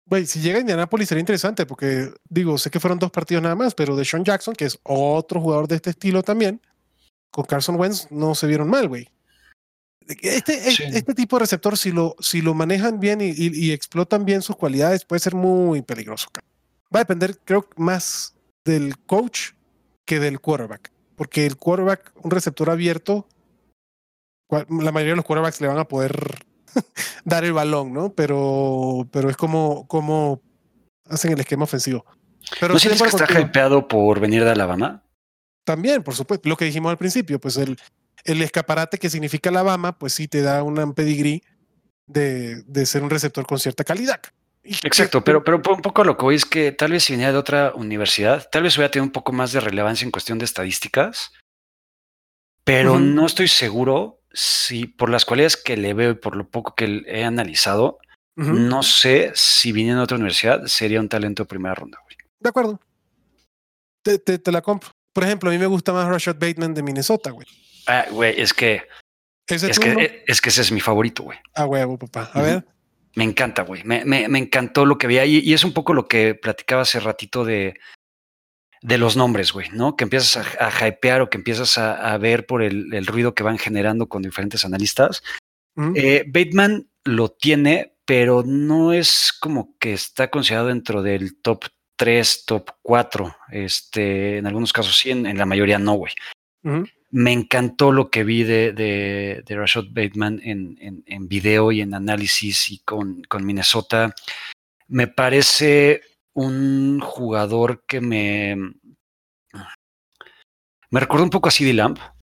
Güey, si llega a Indianapolis sería interesante porque, digo, sé que fueron 2 partidos nada más, pero DeSean Jackson, que es otro jugador de este estilo también, con Carson Wentz no se vieron mal, güey. Este tipo de receptor, si lo manejan bien y explotan bien sus cualidades, puede ser muy peligroso. Va a depender, creo, más del coach que del quarterback. Porque el quarterback, un receptor abierto, la mayoría de los quarterbacks le van a poder dar el balón, ¿no? Pero es como hacen el esquema ofensivo. Pero ¿No estoy de sientes que acuerdo está contigo. hypeado por venir de Alabama? También, por supuesto, lo que dijimos al principio, pues el escaparate que significa Alabama, pues sí te da un pedigrí de ser un receptor con cierta calidad. Exacto, pero un poco lo que voy es que tal vez si venía de otra universidad, tal vez hubiera tenido un poco más de relevancia en cuestión de estadísticas, pero no estoy seguro si por las cualidades que le veo y por lo poco que he analizado, no sé si viniendo de otra universidad sería un talento de primera ronda, güey. De acuerdo. Te la compro. Por ejemplo, a mí me gusta más Rashad Bateman de Minnesota, güey. Ah, güey, es que ese es mi favorito, güey. Ah, huevo, papá. A ver. Me encanta, güey. Me encantó lo que veía y es un poco lo que platicaba hace ratito de los nombres, güey, ¿no? Que empiezas a hypear o que empiezas a ver por el ruido que van generando con diferentes analistas. Bateman lo tiene, pero no es como que está considerado dentro del top 3, top 4. En algunos casos sí, en la mayoría no, güey. Me encantó lo que vi de Rashad Bateman en video y en análisis y con Minnesota. Me parece un jugador que me recuerda un poco a CeeDee Lamb. A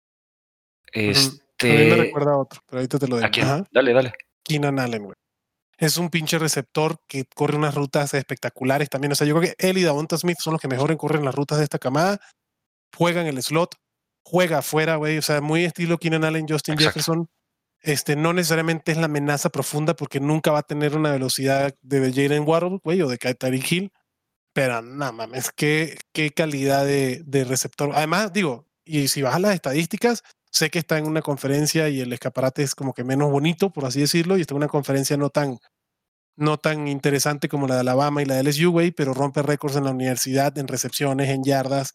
mí me recuerda a otro, pero ahorita te lo digo. ¿A quién? Ajá. Dale. Keenan Allen, güey. Es un pinche receptor que corre unas rutas espectaculares también. O sea, yo creo que él y Davonta Smith son los que mejor corren las rutas de esta camada. Juegan el slot, juega afuera, güey. O sea, muy estilo Keenan Allen, Justin Jefferson. No necesariamente es la amenaza profunda porque nunca va a tener una velocidad de Jalen Waddle, güey, o de Tyreek Hill. Pero no mames, qué calidad de receptor. Además, digo, y si bajas las estadísticas, sé que está en una conferencia y el escaparate es como que menos bonito, por así decirlo, y está en una conferencia no tan interesante como la de Alabama y la de LSU, güey, pero rompe récords en la universidad, en recepciones, en yardas.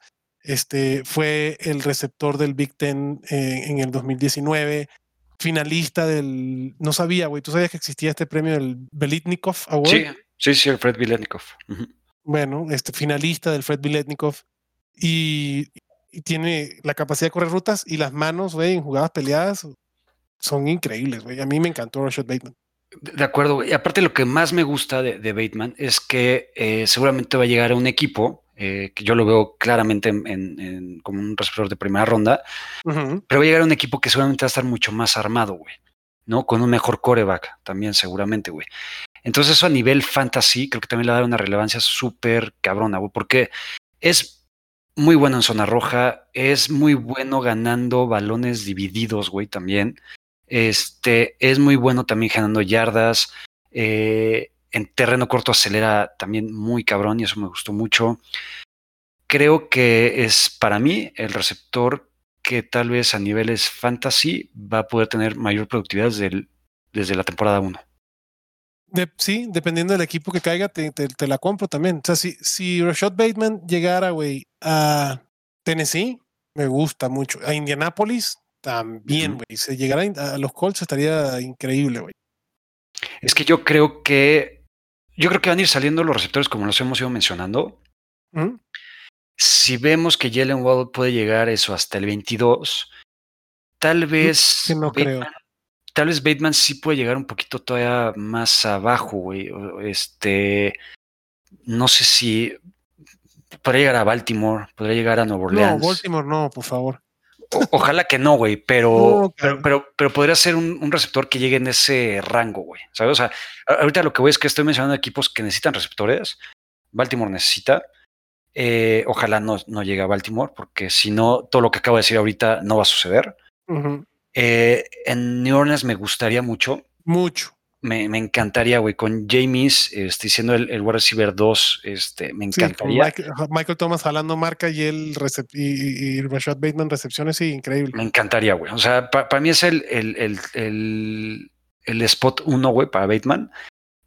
Fue el receptor del Big Ten en el 2019, finalista del... No sabía, güey, ¿tú sabías que existía este premio del Biletnikoff Award? Sí, el Fred Biletnikoff. Bueno, finalista del Fred Biletnikoff y tiene la capacidad de correr rutas y las manos, güey, en jugadas peleadas son increíbles, güey. A mí me encantó Rashad Bateman. De acuerdo, y aparte lo que más me gusta de Bateman es que seguramente va a llegar a un equipo que yo lo veo claramente como un receptor de primera ronda, pero va a llegar a un equipo que seguramente va a estar mucho más armado, güey, ¿no? Con un mejor quarterback también seguramente, güey. Entonces eso a nivel fantasy creo que también le da una relevancia súper cabrona, güey, porque es muy bueno en zona roja, es muy bueno ganando balones divididos, güey, también. Es muy bueno también generando yardas. En terreno corto acelera también muy cabrón y eso me gustó mucho. Creo que es para mí el receptor que tal vez a niveles fantasy va a poder tener mayor productividad desde la temporada 1. Sí, dependiendo del equipo que caiga, te la compro también. O sea, si Rashad Bateman llegara, güey, a Tennessee, me gusta mucho. A Indianapolis, también, güey. Si llegara a los Colts, estaría increíble, güey. Es que yo creo que van a ir saliendo los receptores como los hemos ido mencionando. Si vemos que Jalen Waddle puede llegar eso hasta el 22, tal vez no creo. Tal vez Bateman sí puede llegar un poquito todavía más abajo, güey. No sé si podría llegar a Baltimore, podría llegar a Nueva Orleans. No, Baltimore no, por favor. Ojalá que no, güey, pero podría ser un receptor que llegue en ese rango, güey. ¿Sabes? O sea, ahorita lo que voy es que estoy mencionando equipos que necesitan receptores. Baltimore necesita. Ojalá no llegue a Baltimore, porque si no, todo lo que acabo de decir ahorita no va a suceder. En New Orleans me gustaría mucho. Mucho. Me encantaría, güey, con James siendo el wide receiver 2, me encantaría. Sí, Michael Thomas jalando marca y él y Rashad Bateman recepciones, sí, increíble. Me encantaría, güey. O sea, para mí es el spot 1, güey, para Bateman.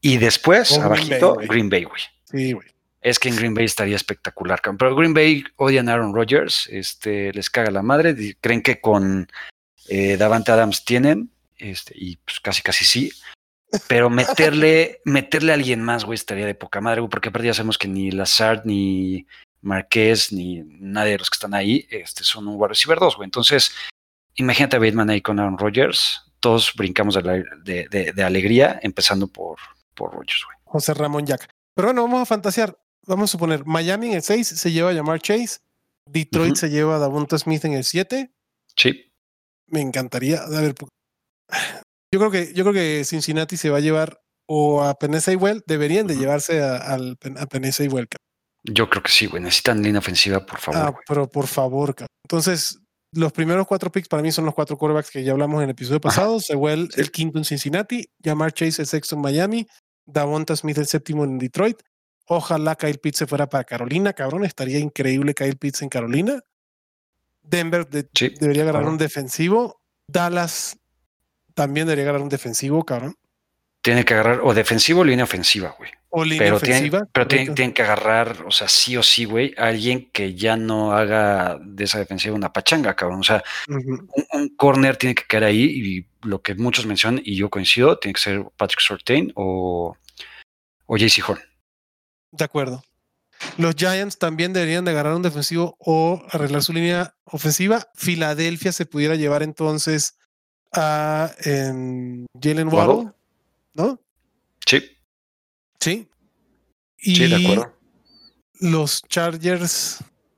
Y después, O abajito, Green Bay, güey. Sí, güey. Es que en Green Bay estaría espectacular, cabrón. Pero Green Bay odian a Aaron Rodgers, les caga la madre, creen que con Davante Adams tienen, y pues casi sí. Pero meterle a alguien más, güey, estaría de poca madre, güey, porque aparte ya sabemos que ni Lazard, ni Marquez, ni nadie de los que están ahí, son un wide receiver 2, güey. Entonces, imagínate a Bateman ahí con Aaron Rodgers, todos brincamos de alegría, empezando por Rodgers, güey. José Ramón Jack. Pero bueno, vamos a fantasear. Vamos a suponer, Miami en el 6 se lleva a Ja'Marr Chase, Detroit se lleva a Davonta Smith en el 7. Sí. Me encantaría, a ver, yo creo que Cincinnati se va a llevar o a Penei Sewell, deberían de llevarse a Penei Sewell. Yo creo que sí, güey. Necesitan línea ofensiva, por favor. Pero por favor, cabrón. Entonces, los primeros 4 picks para mí son los 4 quarterbacks que ya hablamos en el episodio pasado. Sewell, el quinto en Cincinnati, Ja'Marr Chase el sexto en Miami, Davonta Smith el séptimo en Detroit. Ojalá Kyle Pitts se fuera para Carolina, cabrón. Estaría increíble Kyle Pitts en Carolina. Denver debería agarrar un defensivo. Dallas también debería agarrar un defensivo, cabrón. Tiene que agarrar o defensivo o línea ofensiva, güey. O línea ofensiva. Pero tienen que agarrar, o sea, sí o sí, güey, a alguien que ya no haga de esa defensiva una pachanga, cabrón. O sea, un corner tiene que quedar ahí y lo que muchos mencionan, y yo coincido, tiene que ser Patrick Surtain o JC Horn. De acuerdo. Los Giants también deberían de agarrar un defensivo o arreglar su línea ofensiva. Filadelfia se pudiera llevar entonces a Jalen Waddle, ¿no? Sí. Sí. Y sí, de acuerdo. Los Chargers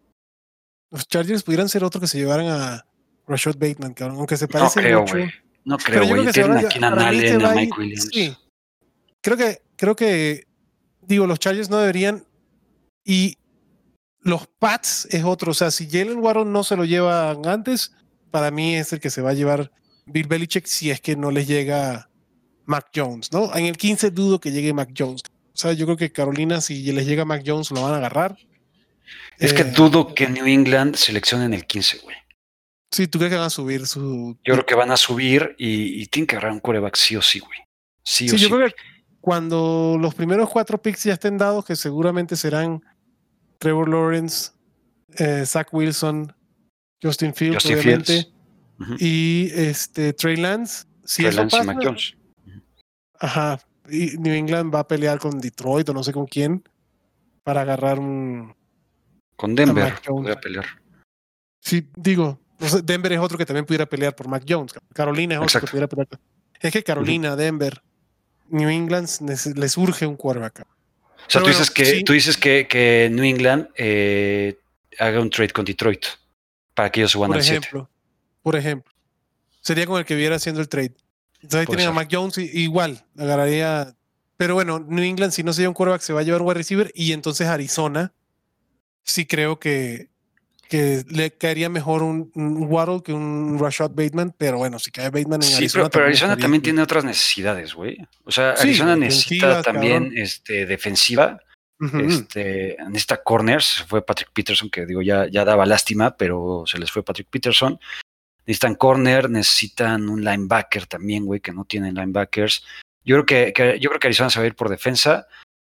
pudieran ser otro que se llevaran a Rashad Bateman, cabrón, aunque se parece mucho. No creo, güey. Tienen a Keenan Allen, a Mike Williams. Sí. Creo que digo, los Chargers no deberían. Y los Pats es otro. O sea, si Jalen Waddle no se lo llevan antes, para mí es el que se va a llevar Bill Belichick si es que no les llega Mac Jones, ¿no? En el 15 dudo que llegue Mac Jones. O sea, yo creo que Carolina, si les llega Mac Jones, lo van a agarrar. Es que dudo que New England seleccionen el 15, güey. Sí, ¿tú crees que van a subir su...? Yo creo que van a subir y tienen que agarrar un quarterback sí o sí, güey. Sí, yo creo que cuando los primeros 4 picks ya estén dados, que seguramente serán Trevor Lawrence, Zach Wilson, Justin Fields, obviamente, y Trey Lance. Si Trey eso Lance pasa, y Mac Jones. Ajá, y New England va a pelear con Detroit o no sé con quién para agarrar un... Con Denver voy a pelear. Sí, digo, no sé, Denver es otro que también pudiera pelear por Mac Jones. Carolina es otro que pudiera pelear. Es que Carolina, Denver, New England les urge un quarterback. O sea, tú dices que New England haga un trade con Detroit para que ellos suban al 7. Por ejemplo, sería con el que viera haciendo el trade. Entonces ahí tienen a Mac Jones igual, agarraría. Pero bueno, New England, si no se lleva un quarterback, se va a llevar un wide receiver. Y entonces Arizona, sí creo que le caería mejor un Waddle que un Rashad Bateman. Pero bueno, si cae Bateman en Arizona. Pero Arizona también tiene otras necesidades, güey. O sea, Arizona necesita también defensiva. Necesita corners. Se fue Patrick Peterson, que digo, ya daba lástima, pero se les fue Patrick Peterson. Necesitan corner, necesitan un linebacker también, güey, que no tienen linebackers. Yo creo que Arizona se va a ir por defensa.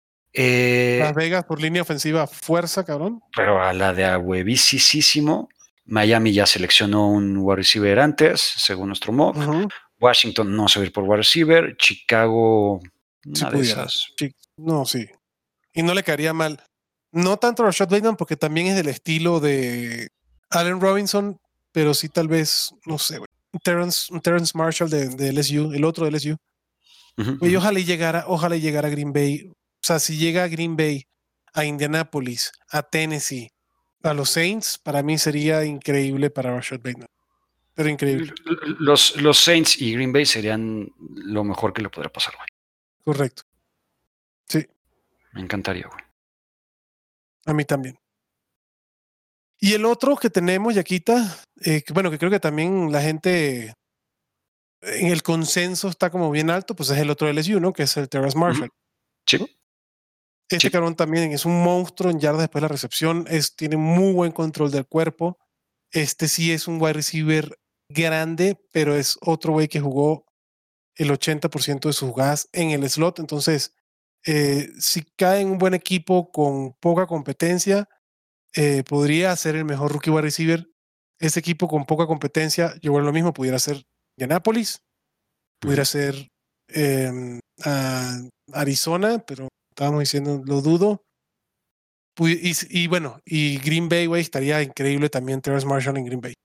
Las Vegas por línea ofensiva, fuerza, cabrón. Pero a la de huevísimo. Miami ya seleccionó un wide receiver antes, según nuestro mock. Washington no se va a ir por wide receiver. Chicago, una de esas. No, sí. Y no le caería mal. No tanto a Rashad Bateman, porque también es del estilo de Allen Robinson, pero sí tal vez, no sé, güey. Terrence Marshall de LSU, el otro de LSU. Y ojalá llegara a Green Bay. O sea, si llega a Green Bay, a Indianapolis, a Tennessee, a los Saints, para mí sería increíble para Rashad Bateman. Pero increíble. Los Saints y Green Bay serían lo mejor que le podría pasar, güey. Correcto. Sí. Me encantaría, güey. A mí también. Y el otro que tenemos, Yaquita, que creo que también la gente en el consenso está como bien alto, pues es el otro LSU, ¿no? Que es el Terrace Marshall. Sí. ¿No? Cabrón también es un monstruo en yardas después de la recepción, tiene muy buen control del cuerpo. Sí es un wide receiver grande, pero es otro güey que jugó el 80% de sus jugadas en el slot, entonces Si cae en un buen equipo con poca competencia, podría ser el mejor rookie wide receiver. Ese equipo con poca competencia, yo creo lo mismo, pudiera ser Indianapolis, pudiera ser Arizona, pero estábamos diciendo, lo dudo. Y bueno, y Green Bay, güey, estaría increíble también Terrace Marshall en Green Bay.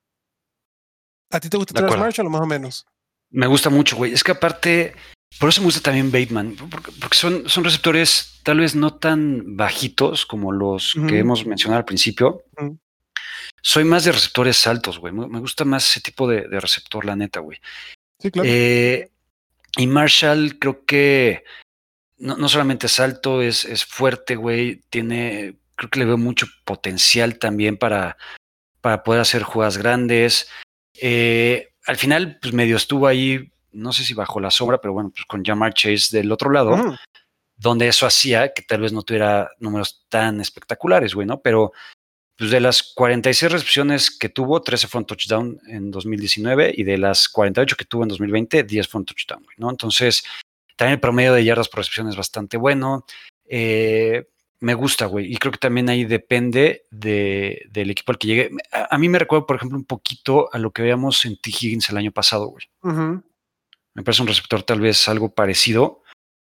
¿A ti te gusta De Terrace acuerdo. Marshall o más o menos? Me gusta mucho, güey. Es que aparte, por eso me gusta también Bateman, porque son receptores tal vez no tan bajitos como los que hemos mencionado al principio. Soy más de receptores altos, güey. Me gusta más ese tipo de receptor, la neta, güey. Sí, claro. Y Marshall creo que no solamente es alto, es fuerte, güey. Creo que le veo mucho potencial también para poder hacer jugadas grandes. Al final, pues medio estuvo ahí, no sé si bajo la sombra, pero bueno, pues con Ja'Marr Chase del otro lado, donde eso hacía que tal vez no tuviera números tan espectaculares, güey, ¿no? Pero pues de las 46 recepciones que tuvo, 13 fueron touchdown en 2019 y de las 48 que tuvo en 2020, 10 fueron touchdown, güey, ¿no? Entonces, también el promedio de yardas por recepción es bastante bueno. Me gusta, güey. Y creo que también ahí depende del equipo al que llegue. A mí me recuerda, por ejemplo, un poquito a lo que veíamos en T. Higgins el año pasado, güey. Me parece un receptor tal vez algo parecido.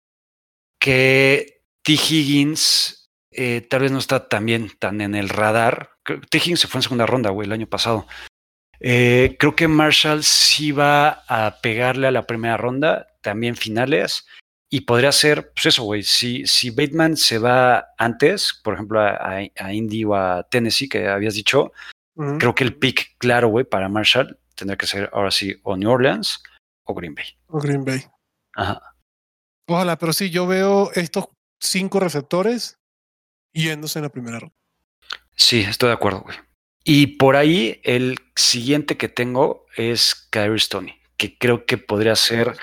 Que T. Higgins tal vez no está tan en el radar. T. Higgins se fue en segunda ronda, güey, el año pasado. Creo que Marshall sí va a pegarle a la primera ronda, también finales, y podría ser, pues eso, güey, si Bateman se va antes, por ejemplo, a Indy o a Tennessee, que habías dicho, creo que el pick claro, güey, para Marshall tendrá que ser ahora sí o New Orleans o Green Bay. O Green Bay. Ajá. Ojalá, pero sí, yo veo estos 5 receptores yéndose en la primera ronda. Sí, estoy de acuerdo, güey. Y por ahí el siguiente que tengo es Kadarius Toney, que creo que podría ser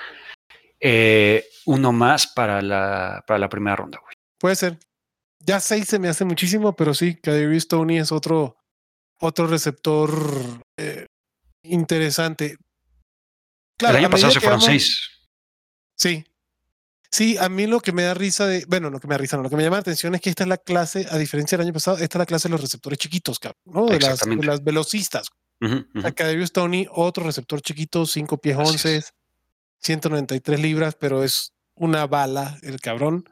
uno más para la primera ronda, güey. Puede ser. Ya 6 se me hace muchísimo, pero sí, Kadarius Toney es otro receptor interesante. Claro, El año a pasado medida se que fueron vamos... 6. Sí. Sí, a mí lo que me da risa lo que me da risa, no, lo que me llama la atención es que esta es la clase, a diferencia del año pasado, esta es la clase de los receptores chiquitos, cabrón, ¿no? De Exactamente. las velocistas. Kadarius Toney, otro receptor chiquito, 5 pies 11, 193 libras, pero es una bala el cabrón.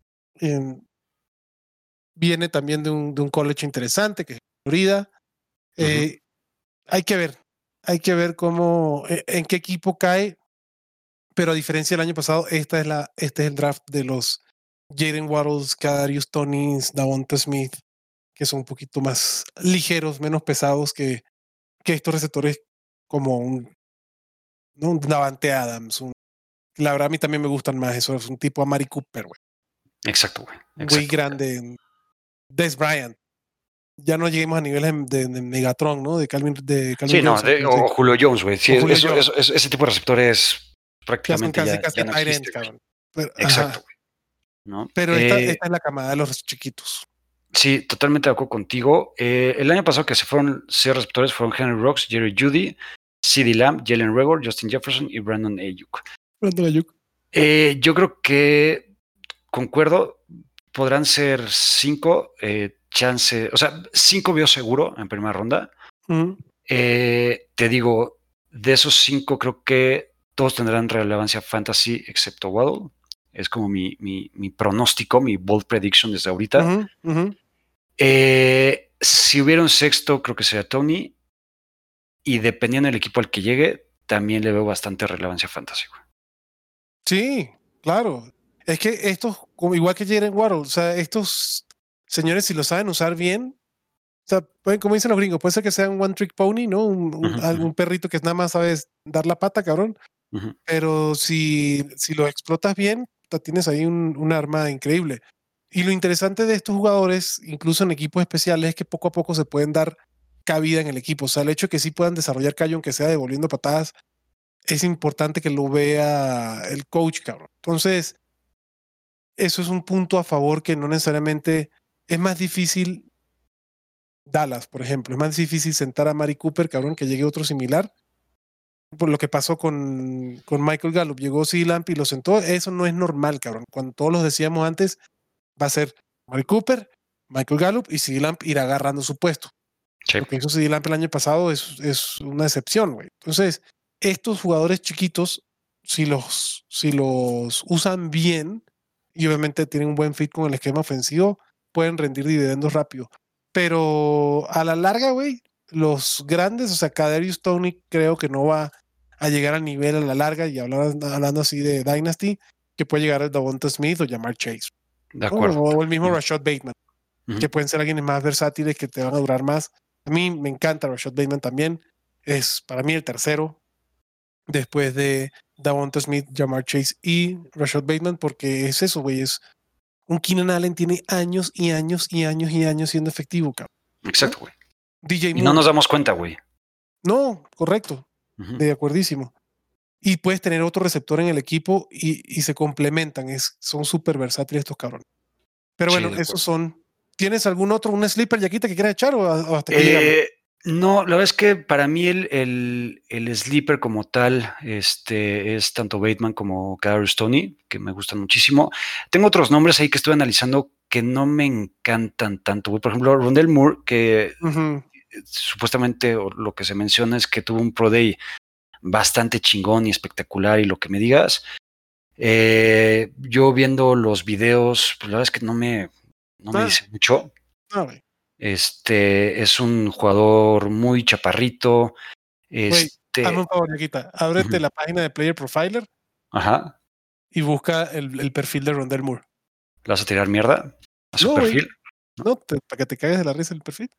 Viene también de un college interesante, que es Florida. Hay que ver cómo, en qué equipo cae, pero a diferencia del año pasado, este es el draft de los Jaylen Waddles, Kadarius Toney, Davonta Smith, que son un poquito más ligeros, menos pesados que estos receptores como un Davante Adams. La verdad, a mí también me gustan más. Eso es un tipo a Mari Cooper, güey. Exacto, güey. Un güey grande. Des Bryant. Ya no lleguemos a niveles de Megatron, ¿no? De Calvin sí, Johnson. o Julio Jones, güey. Sí, ese tipo de receptores prácticamente ya son casi ya no Tyrants, existe, cabrón. Exacto, güey. ¿No? Pero esta es la camada de los chiquitos. Sí, totalmente de acuerdo contigo. El año pasado que se fueron 6 receptores fueron Henry Rocks, Jerry Jeudy, CeeDee Lamb, Jalen Reagor, Justin Jefferson y Brandon Ayuk. Yo creo que concuerdo, podrán ser 5 chances, o sea, 5 veo seguro en primera ronda. Te digo, de esos 5 creo que todos tendrán relevancia fantasy excepto Waddle. Es como mi pronóstico, mi bold prediction desde ahorita. Si hubiera un sexto, creo que sería Toney. Y dependiendo del equipo al que llegue, también le veo bastante relevancia fantasy. Sí, claro. Es que estos, como igual que Jalen Waddle, o sea, estos señores, si lo saben usar bien, o sea, como dicen los gringos, puede ser que sea un one trick pony, ¿no? Un perrito que nada más sabes dar la pata, cabrón. Pero si lo explotas bien, tienes ahí un arma increíble. Y lo interesante de estos jugadores, incluso en equipos especiales, es que poco a poco se pueden dar cabida en el equipo. O sea, el hecho de que sí puedan desarrollar callo, aunque sea devolviendo patadas, es importante que lo vea el coach, cabrón. Entonces, eso es un punto a favor que no necesariamente es más difícil. Dallas, por ejemplo, es más difícil sentar a Mari Cooper, cabrón, que llegue otro similar, por lo que pasó con Michael Gallup. Llegó CeeDee Lamb y lo sentó. Eso no es normal, cabrón. Cuando todos los decíamos antes, va a ser Mari Cooper, Michael Gallup y CeeDee Lamb irá agarrando su puesto. Sí. Lo que hizo CeeDee Lamb el año pasado es una excepción, güey. Entonces, estos jugadores chiquitos, si los usan bien y obviamente tienen un buen fit con el esquema ofensivo, pueden rendir dividendos rápido. Pero a la larga, güey, los grandes, o sea, Kadarius Toney creo que no va a llegar al nivel a la larga, y hablando así de Dynasty, que puede llegar a Devonta Smith o Ja'Marr Chase. De acuerdo. O el mismo Rashad Bateman, que pueden ser alguien más versátiles que te van a durar más. A mí me encanta Rashad Bateman también. Es para mí el tercero después de Devonta Smith, Ja'Marr Chase y Rashad Bateman, porque es eso, güey. Es un Keenan Allen, tiene años y años y años y años siendo efectivo, cabrón. Exacto, güey. DJ Y Moore. no nos damos cuenta, güey. No, correcto. De acuerdísimo. Y puedes tener otro receptor en el equipo y se complementan. Son súper versátiles estos cabrones. Pero bueno, esos son. ¿Tienes algún otro, un sleeper, Yaquita, que quieras echar o hasta aquí llegamos? No, la verdad es que para mí el sleeper como tal es tanto Bateman como Kadarius Toney, que me gustan muchísimo. Tengo otros nombres ahí que estoy analizando que no me encantan tanto. Por ejemplo, Rondale Moore, que supuestamente lo que se menciona es que tuvo un Pro Day bastante chingón y espectacular y lo que me digas. Yo viendo los videos, pues la verdad es que no me dice mucho. Es un jugador muy chaparrito. Hazme un favor, Yaquita. Ábrete la página de Player Profiler. Ajá. Y busca el perfil de Rondale Moore. ¿Le vas a tirar mierda a su perfil? No, para que te caigas de la risa el perfil.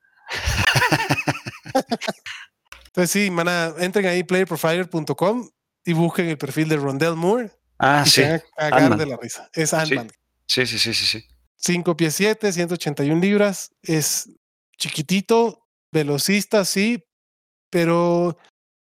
Entonces sí, entren ahí playerprofiler.com y busquen el perfil de Rondale Moore. Ah, y sí. se van a cagar de la risa. Es Ant-Man. Sí. 5'7", 181 libras. Es chiquitito, velocista, sí, pero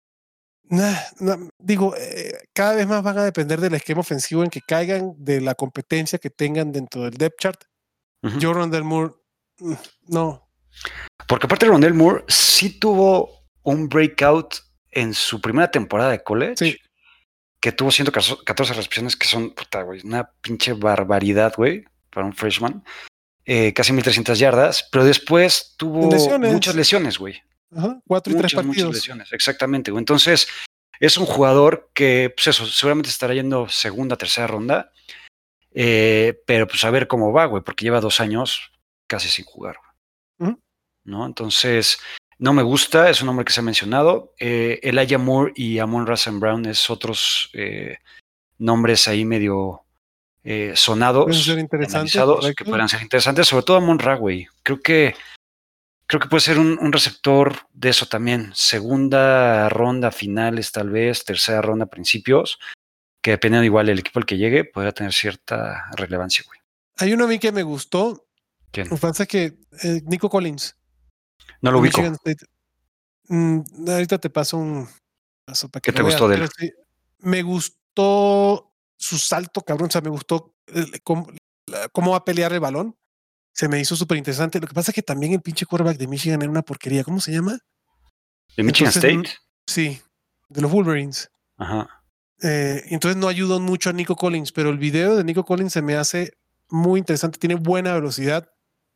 digo, cada vez más van a depender del esquema ofensivo en que caigan, de la competencia que tengan dentro del depth chart. Yo, Rondale Moore, no. Porque aparte Rondale Moore sí tuvo un breakout en su primera temporada de college, que tuvo 114 recepciones, que son, puta, güey, una pinche barbaridad, güey, para un freshman. Casi 1,300 yardas, pero después tuvo muchas lesiones, güey. 4 y 3 partidos. Muchas lesiones, exactamente, güey. Entonces, es un jugador que, pues eso, seguramente estará yendo segunda, tercera ronda, pero pues a ver cómo va, güey, porque lleva 2 años casi sin jugar, ¿no? Entonces, no me gusta, es un nombre que se ha mencionado. Elijah Moore y Amon-Ra St. Brown es otros nombres ahí medio sonados, analizados, que podrían ser interesantes, sobre todo Amon-Ra, güey. Creo que puede ser un receptor de eso también. Segunda ronda, finales tal vez, tercera ronda, principios, que dependiendo igual del equipo al que llegue, podría tener cierta relevancia, güey. Hay uno a mí que me gustó. ¿Quién? Lo que pasa es que Nico Collins. No lo ubico. Ahorita te paso un paso para que ¿Qué te gustó de él? Sí, me gustó su salto, cabrón. O sea, me gustó cómo va a pelear el balón. Se me hizo súper interesante. Lo que pasa es que también el pinche quarterback de Michigan era una porquería. ¿Cómo se llama? ¿De Michigan State? Sí, de los Wolverines. Ajá. Entonces no ayudó mucho a Nico Collins, pero el video de Nico Collins se me hace muy interesante. Tiene buena velocidad.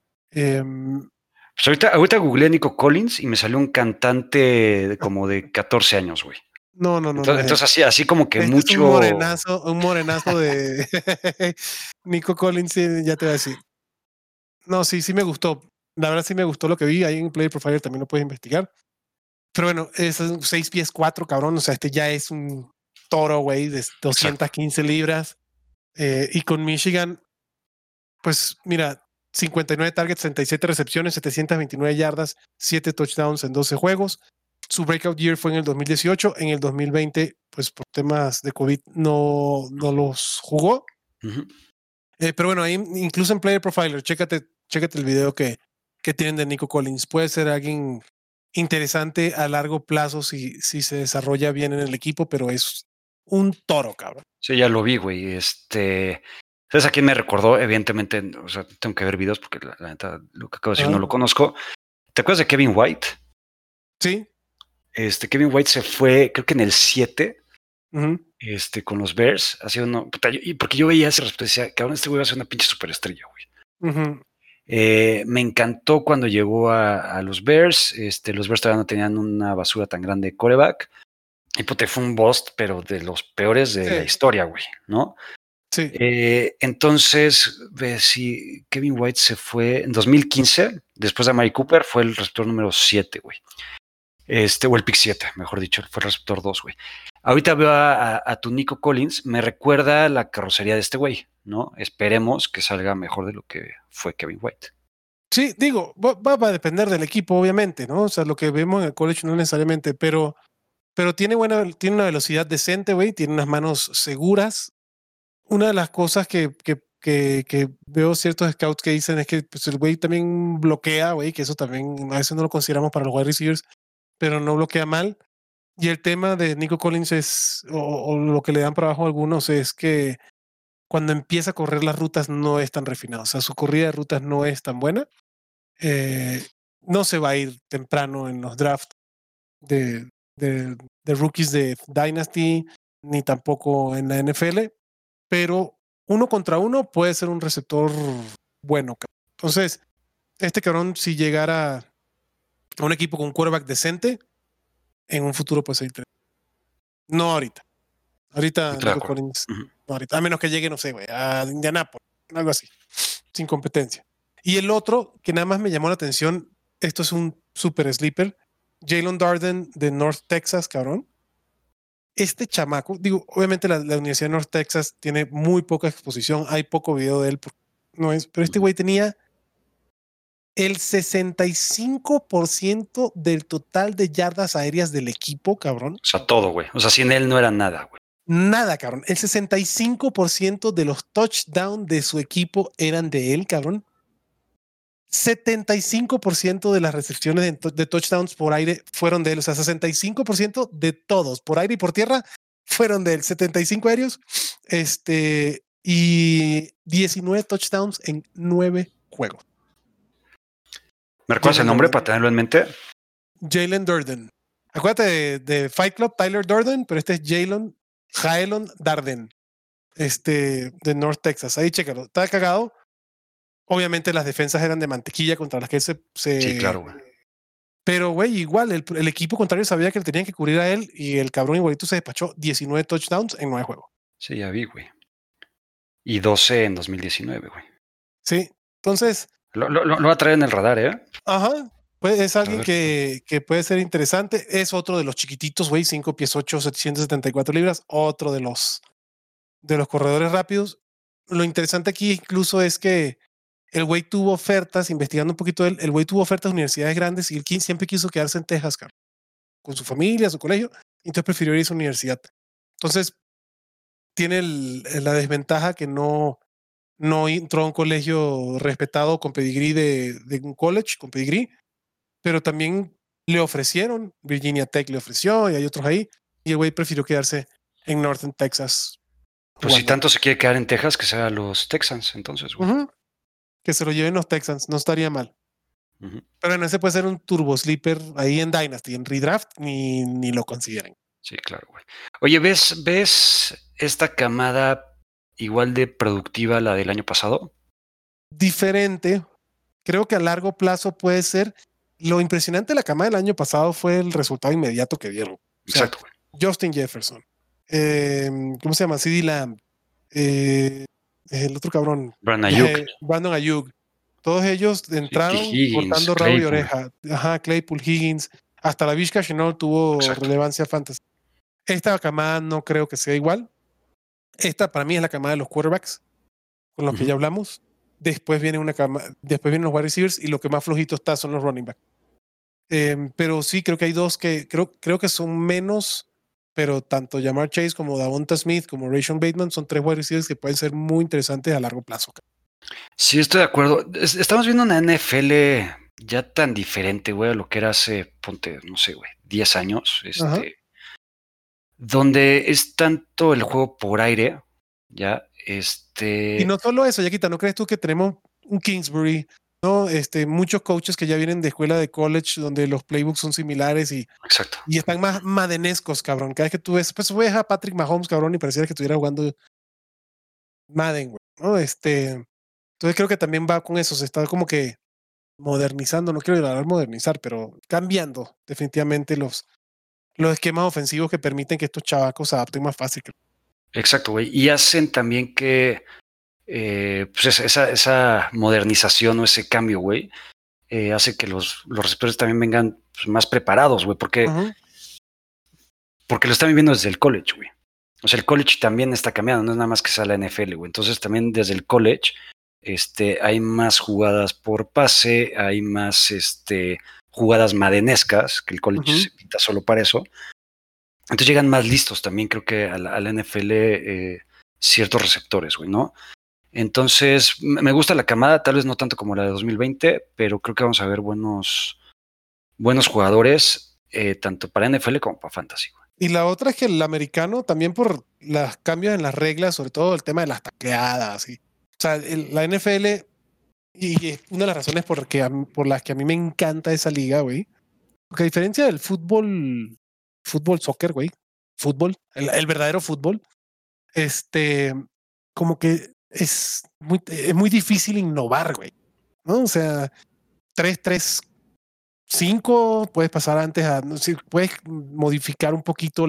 Pues ahorita googleé Nico Collins y me salió un cantante como de 14 años, güey. No. Entonces así como que mucho. Es un morenazo de Nico Collins, ya te voy a decir. No, sí me gustó. La verdad sí me gustó lo que vi. Ahí en Player Profiler también lo puedes investigar. Pero bueno, es un 6 pies 4, cabrón. O sea, ya es un toro, güey, de 215 libras. Y con Michigan, pues mira, 59 targets, 67 recepciones, 729 yardas, 7 touchdowns en 12 juegos. Su breakout year fue en el 2018. En el 2020, pues por temas de COVID no los jugó. Pero bueno, ahí incluso en Player Profiler, chécate el video que tienen de Nico Collins. Puede ser alguien interesante a largo plazo si se desarrolla bien en el equipo, pero es un toro, cabrón. Sí, ya lo vi, güey. ¿Sabes a quién me recordó? Evidentemente, o sea, tengo que ver videos porque la neta, lo que acabo de decir no lo conozco. ¿Te acuerdas de Kevin White? Sí. Kevin White se fue, creo que en el 7, Ujú. con los Bears. Ha sido porque yo veía ese respeto y decía, cabrón, este güey va a ser una pinche superestrella, güey. Ujú. Me encantó cuando llegó a los Bears. Los Bears todavía no tenían una basura tan grande de quarterback. Y puta, fue un bust, pero de los peores de la Sí, historia, güey, ¿no? sí. Entonces, si Kevin White se fue en 2015, después de Amari Cooper, fue el receptor número 7, güey. O el pick 7, mejor dicho, fue el receptor 2, güey. Ahorita veo a tu Nico Collins, me recuerda la carrocería de este güey, ¿no? Esperemos que salga mejor de lo que fue Kevin White. Sí, digo, va a depender del equipo, obviamente, ¿no? O sea, lo que vemos en el college no necesariamente, pero tiene una velocidad decente, güey, tiene unas manos seguras. Una de las cosas que veo ciertos scouts que dicen es que pues, el güey también bloquea, güey, que eso también a veces no lo consideramos para los wide receivers, pero no bloquea mal. Y el tema de Nico Collins o lo que le dan para abajo a algunos, es que cuando empieza a correr las rutas no es tan refinado. O sea, su corrida de rutas no es tan buena. Eh, no se va a ir temprano en los drafts de, de rookies de Dynasty, ni tampoco en la NFL, pero uno contra uno puede ser un receptor bueno. Entonces, este cabrón, si llegara a un equipo con un quarterback decente, en un futuro puede ser interesante. No ahorita. Ahorita Estoy de Nico acuerdo. Collins, Uh-huh. no ahorita. A menos que llegue, no sé, güey, a Indianapolis, algo así, sin competencia. Y el otro que nada más me llamó la atención, esto es un super sleeper, Jalen Darden de North Texas, cabrón. Este chamaco, digo, obviamente la Universidad de North Texas tiene muy poca exposición, hay poco video de él, no es, pero este güey tenía el 65% del total de yardas aéreas del equipo, cabrón. O sea, todo, güey. O sea, sin él no era nada, güey. Nada, cabrón. El 65% de los touchdowns de su equipo eran de él, cabrón. 75% de las recepciones de touchdowns por aire fueron de él. O sea, 65% de todos, por aire y por tierra, fueron de él. 75 aéreos. Y 19 touchdowns en 9 juegos. ¿Me recuerdas el nombre Durden. para tenerlo en mente? Jalen Durden. Acuérdate de Fight Club, Tyler Durden, pero este es Jaelon Darden. De North Texas. Ahí chécalo. Está cagado. Obviamente las defensas eran de mantequilla contra las que Sí, claro, güey. Pero, güey, igual el equipo contrario sabía que le tenían que cubrir a él y el cabrón igualito se despachó 19 touchdowns en 9 juegos. Sí, ya vi, güey. Y 12 en 2019, güey. Sí. Entonces. Lo va a traer en el radar, ¿eh? Ajá. Pues es alguien que puede ser interesante. Es otro de los chiquititos, güey, 5 pies 8, 774 libras. Otro de los corredores rápidos. Lo interesante aquí incluso es que el güey tuvo ofertas, investigando un poquito, el güey tuvo ofertas de universidades grandes y el siempre quiso quedarse en Texas, cabrón, con su familia, su colegio, y entonces prefirió ir a su universidad. Entonces, tiene la desventaja que no entró a un colegio respetado con pedigrí de un college, con pedigrí, pero también le ofrecieron, Virginia Tech le ofreció y hay otros ahí, y el güey prefirió quedarse en Northern Texas. Pues si tanto se quiere quedar en Texas, que sea los Texans, entonces, güey. Que se lo lleven los Texans, no estaría mal. Pero en ese puede ser un turbo sleeper ahí en Dynasty, en redraft, ni lo consideren. Sí, claro, güey. Oye, ¿ves esta camada igual de productiva la del año pasado? Diferente. Creo que a largo plazo puede ser. Lo impresionante de la camada del año pasado fue el resultado inmediato que dieron. Exacto, güey. Justin Jefferson. ¿Cómo se llama? CeeDee Lamb. El otro cabrón. Brandon Ayuk. Todos ellos entraron cortando rabo y oreja. Ajá, Claypool, Higgins. Hasta la Vizca Chenault tuvo relevancia fantasy. Esta camada no creo que sea igual. Esta para mí es la camada de los quarterbacks, con los que ya hablamos. Después vienen los wide receivers y lo que más flojito está son los running backs. Pero sí, creo que hay dos que creo que son menos, pero tanto Ja'Marr Chase como Davonta Smith como Rayshon Bateman son 3 wide receivers que pueden ser muy interesantes a largo plazo. Sí, estoy de acuerdo. Estamos viendo una NFL ya tan diferente, güey, a lo que era hace, ponte, no sé, güey, 10 años, donde es tanto el juego por aire, ya, Y no solo eso, Yaquita, ¿no crees tú que tenemos un Kingsbury, ¿no? Muchos coaches que ya vienen de escuela de college donde los playbooks son similares Exacto. y están más madenescos, cabrón. Cada vez que tú ves a Patrick Mahomes, cabrón, y pareciera que estuviera jugando Madden, güey, ¿no? Entonces creo que también va con eso, se está como que modernizando, no quiero hablar modernizar, pero cambiando definitivamente los esquemas ofensivos que permiten que estos chavacos se adapten más fácil. Exacto, güey. Y hacen también que pues esa modernización o ese cambio, güey, hace que los receptores también vengan pues, más preparados, güey, porque lo están viviendo desde el college, güey. O sea, el college también está cambiando, no es nada más que sea la NFL, güey. Entonces también desde el college hay más jugadas por pase, hay más jugadas madenescas, que el college se pinta solo para eso. Entonces llegan más listos también, creo que a la NFL ciertos receptores, güey, ¿no? Entonces, me gusta la camada, tal vez no tanto como la de 2020, pero creo que vamos a ver buenos jugadores, tanto para NFL como para Fantasy, güey. Y la otra es que el americano, también por los cambios en las reglas, sobre todo el tema de las tacleadas. O sea, la NFL, y es una de las razones por las que a mí me encanta esa liga, güey. Porque a diferencia del fútbol, soccer, güey, el verdadero fútbol, como que es muy difícil innovar, güey, ¿no? O sea, 3-3-5, puedes pasar antes no sé, puedes modificar un poquito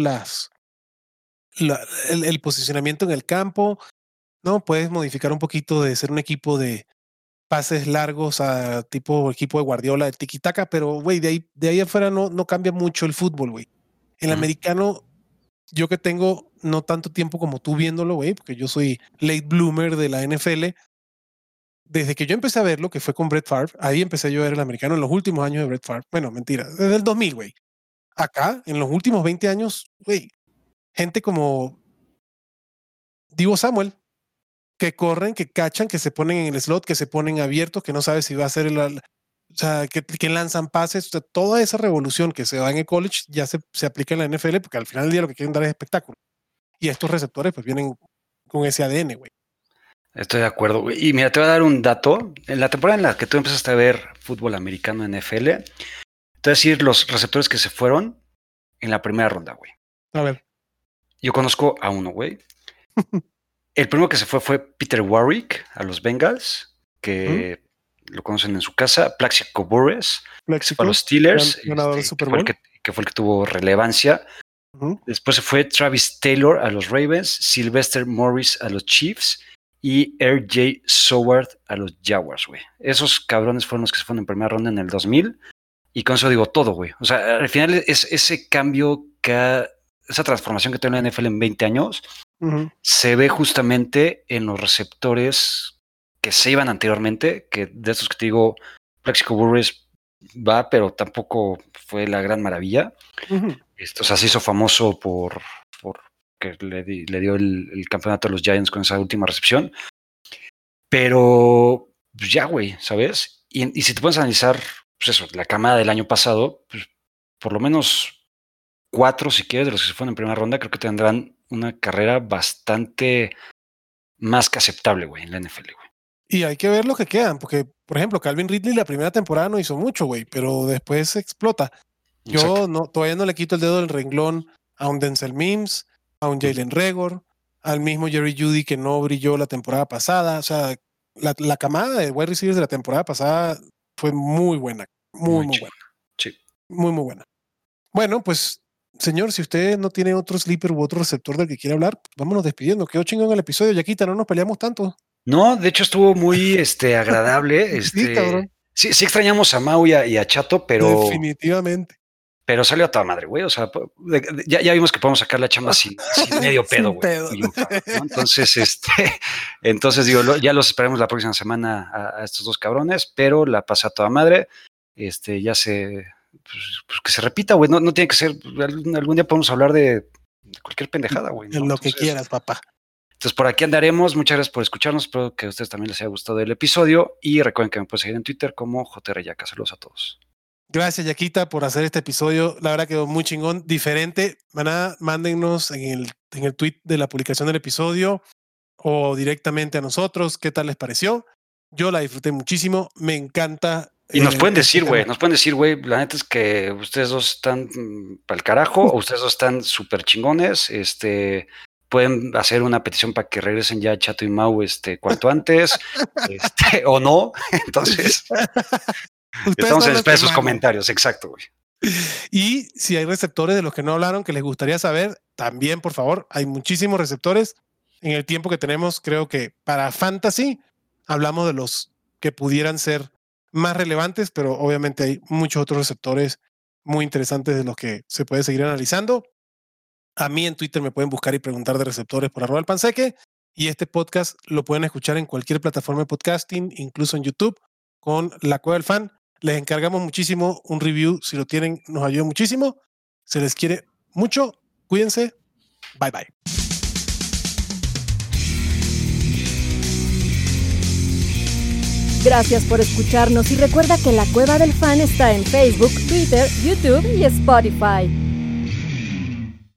el posicionamiento en el campo, ¿no? Puedes modificar un poquito de ser un equipo de pases largos a tipo equipo de Guardiola, de tiki-taka, pero, güey, de ahí afuera no cambia mucho el fútbol, güey. El americano, yo que tengo no tanto tiempo como tú viéndolo, güey, porque yo soy late bloomer de la NFL, desde que yo empecé a verlo, que fue con Brett Favre, ahí empecé yo a ver el americano en los últimos años de Brett Favre. Bueno, mentira, desde el 2000, güey. Acá, en los últimos 20 años, güey, gente como Divo Samuel, que corren, que cachan, que se ponen en el slot, que se ponen abiertos, que no sabes si va a ser o sea, que lanzan pases. O sea, toda esa revolución que se da en el college ya se aplica en la NFL, porque al final del día lo que quieren dar es espectáculo. Y estos receptores pues vienen con ese ADN, güey. Estoy de acuerdo, güey. Y mira, te voy a dar un dato. En la temporada en la que tú empezaste a ver fútbol americano NFL, te voy a decir los receptores que se fueron en la primera ronda, güey. A ver. Yo conozco a uno, güey. El primero que se fue Peter Warwick a los Bengals, que lo conocen en su casa. Plaxico Burress, que fue a los Steelers, ganador del Super Bowl. que fue el que tuvo relevancia. Después se fue Travis Taylor a los Ravens, Sylvester Morris a los Chiefs y R.J. Soward a los Jaguars, güey. Esos cabrones fueron los que se fueron en primera ronda en el 2000 y con eso digo todo, güey. O sea, al final es ese cambio esa transformación que tiene la NFL en 20 años se ve justamente en los receptores que se iban anteriormente, que de esos que te digo, Plaxico Burress va, pero tampoco fue la gran maravilla. O sea, se hizo famoso por que le dio el campeonato a los Giants con esa última recepción. Pero ya, güey, ¿sabes? Y si te pones a analizar, pues eso, la camada del año pasado, pues por lo menos 4, si quieres, de los que se fueron en primera ronda, creo que tendrán una carrera bastante más que aceptable, güey, en la NFL, güey. Y hay que ver lo que quedan, porque, por ejemplo, Calvin Ridley la primera temporada no hizo mucho, güey, pero después explota. Yo todavía no le quito el dedo del renglón a un Denzel Mims, a un Jalen Reagor, al mismo Jerry Jeudy que no brilló la temporada pasada. O sea, la camada de wide receivers de la temporada pasada fue muy buena, muy buena. Sí. Muy buena. Bueno, pues, señor, si usted no tiene otro sleeper u otro receptor del que quiera hablar, vámonos despidiendo. Quedó chingón el episodio, Yaquita, no nos peleamos tanto. No, de hecho estuvo muy agradable. Sí, cabrón. Sí extrañamos a Mau y a Chato, pero. Definitivamente. Pero salió a toda madre, güey. O sea, ya vimos que podemos sacar la chamba sin medio pedo, güey. ¿No? Entonces digo, ya los esperemos la próxima semana a estos dos cabrones, pero la pasa a toda madre. Ya pues que se repita, güey. No tiene que ser. Algún día podemos hablar de cualquier pendejada, güey, ¿no? Lo que quieras, papá. Entonces, por aquí andaremos. Muchas gracias por escucharnos. Espero que a ustedes también les haya gustado el episodio. Y recuerden que me pueden seguir en Twitter como JRYaca. Saludos a todos. Gracias, Yaquita, por hacer este episodio. La verdad quedó muy chingón, diferente. Mándennos en el tweet de la publicación del episodio o directamente a nosotros qué tal les pareció. Yo la disfruté muchísimo, me encanta. Y nos pueden decir, güey, la neta es que ustedes dos están para el carajo, o ustedes dos están súper chingones, pueden hacer una petición para que regresen ya Chato y Mau cuanto antes, o no. Entonces, estamos en espera de sus comentarios, exacto, güey. Y si hay receptores de los que no hablaron que les gustaría saber, también, por favor, hay muchísimos receptores. En el tiempo que tenemos, creo que para Fantasy hablamos de los que pudieran ser más relevantes, pero obviamente hay muchos otros receptores muy interesantes de los que se puede seguir analizando. A mí en Twitter me pueden buscar y preguntar de receptores por @alpanseque, y este podcast lo pueden escuchar en cualquier plataforma de podcasting, incluso en YouTube, con La Cueva del Fan. Les encargamos muchísimo un review, si lo tienen nos ayuda muchísimo. Se les quiere mucho, cuídense, bye bye. Gracias por escucharnos y recuerda que La Cueva del Fan está en Facebook, Twitter, YouTube y Spotify.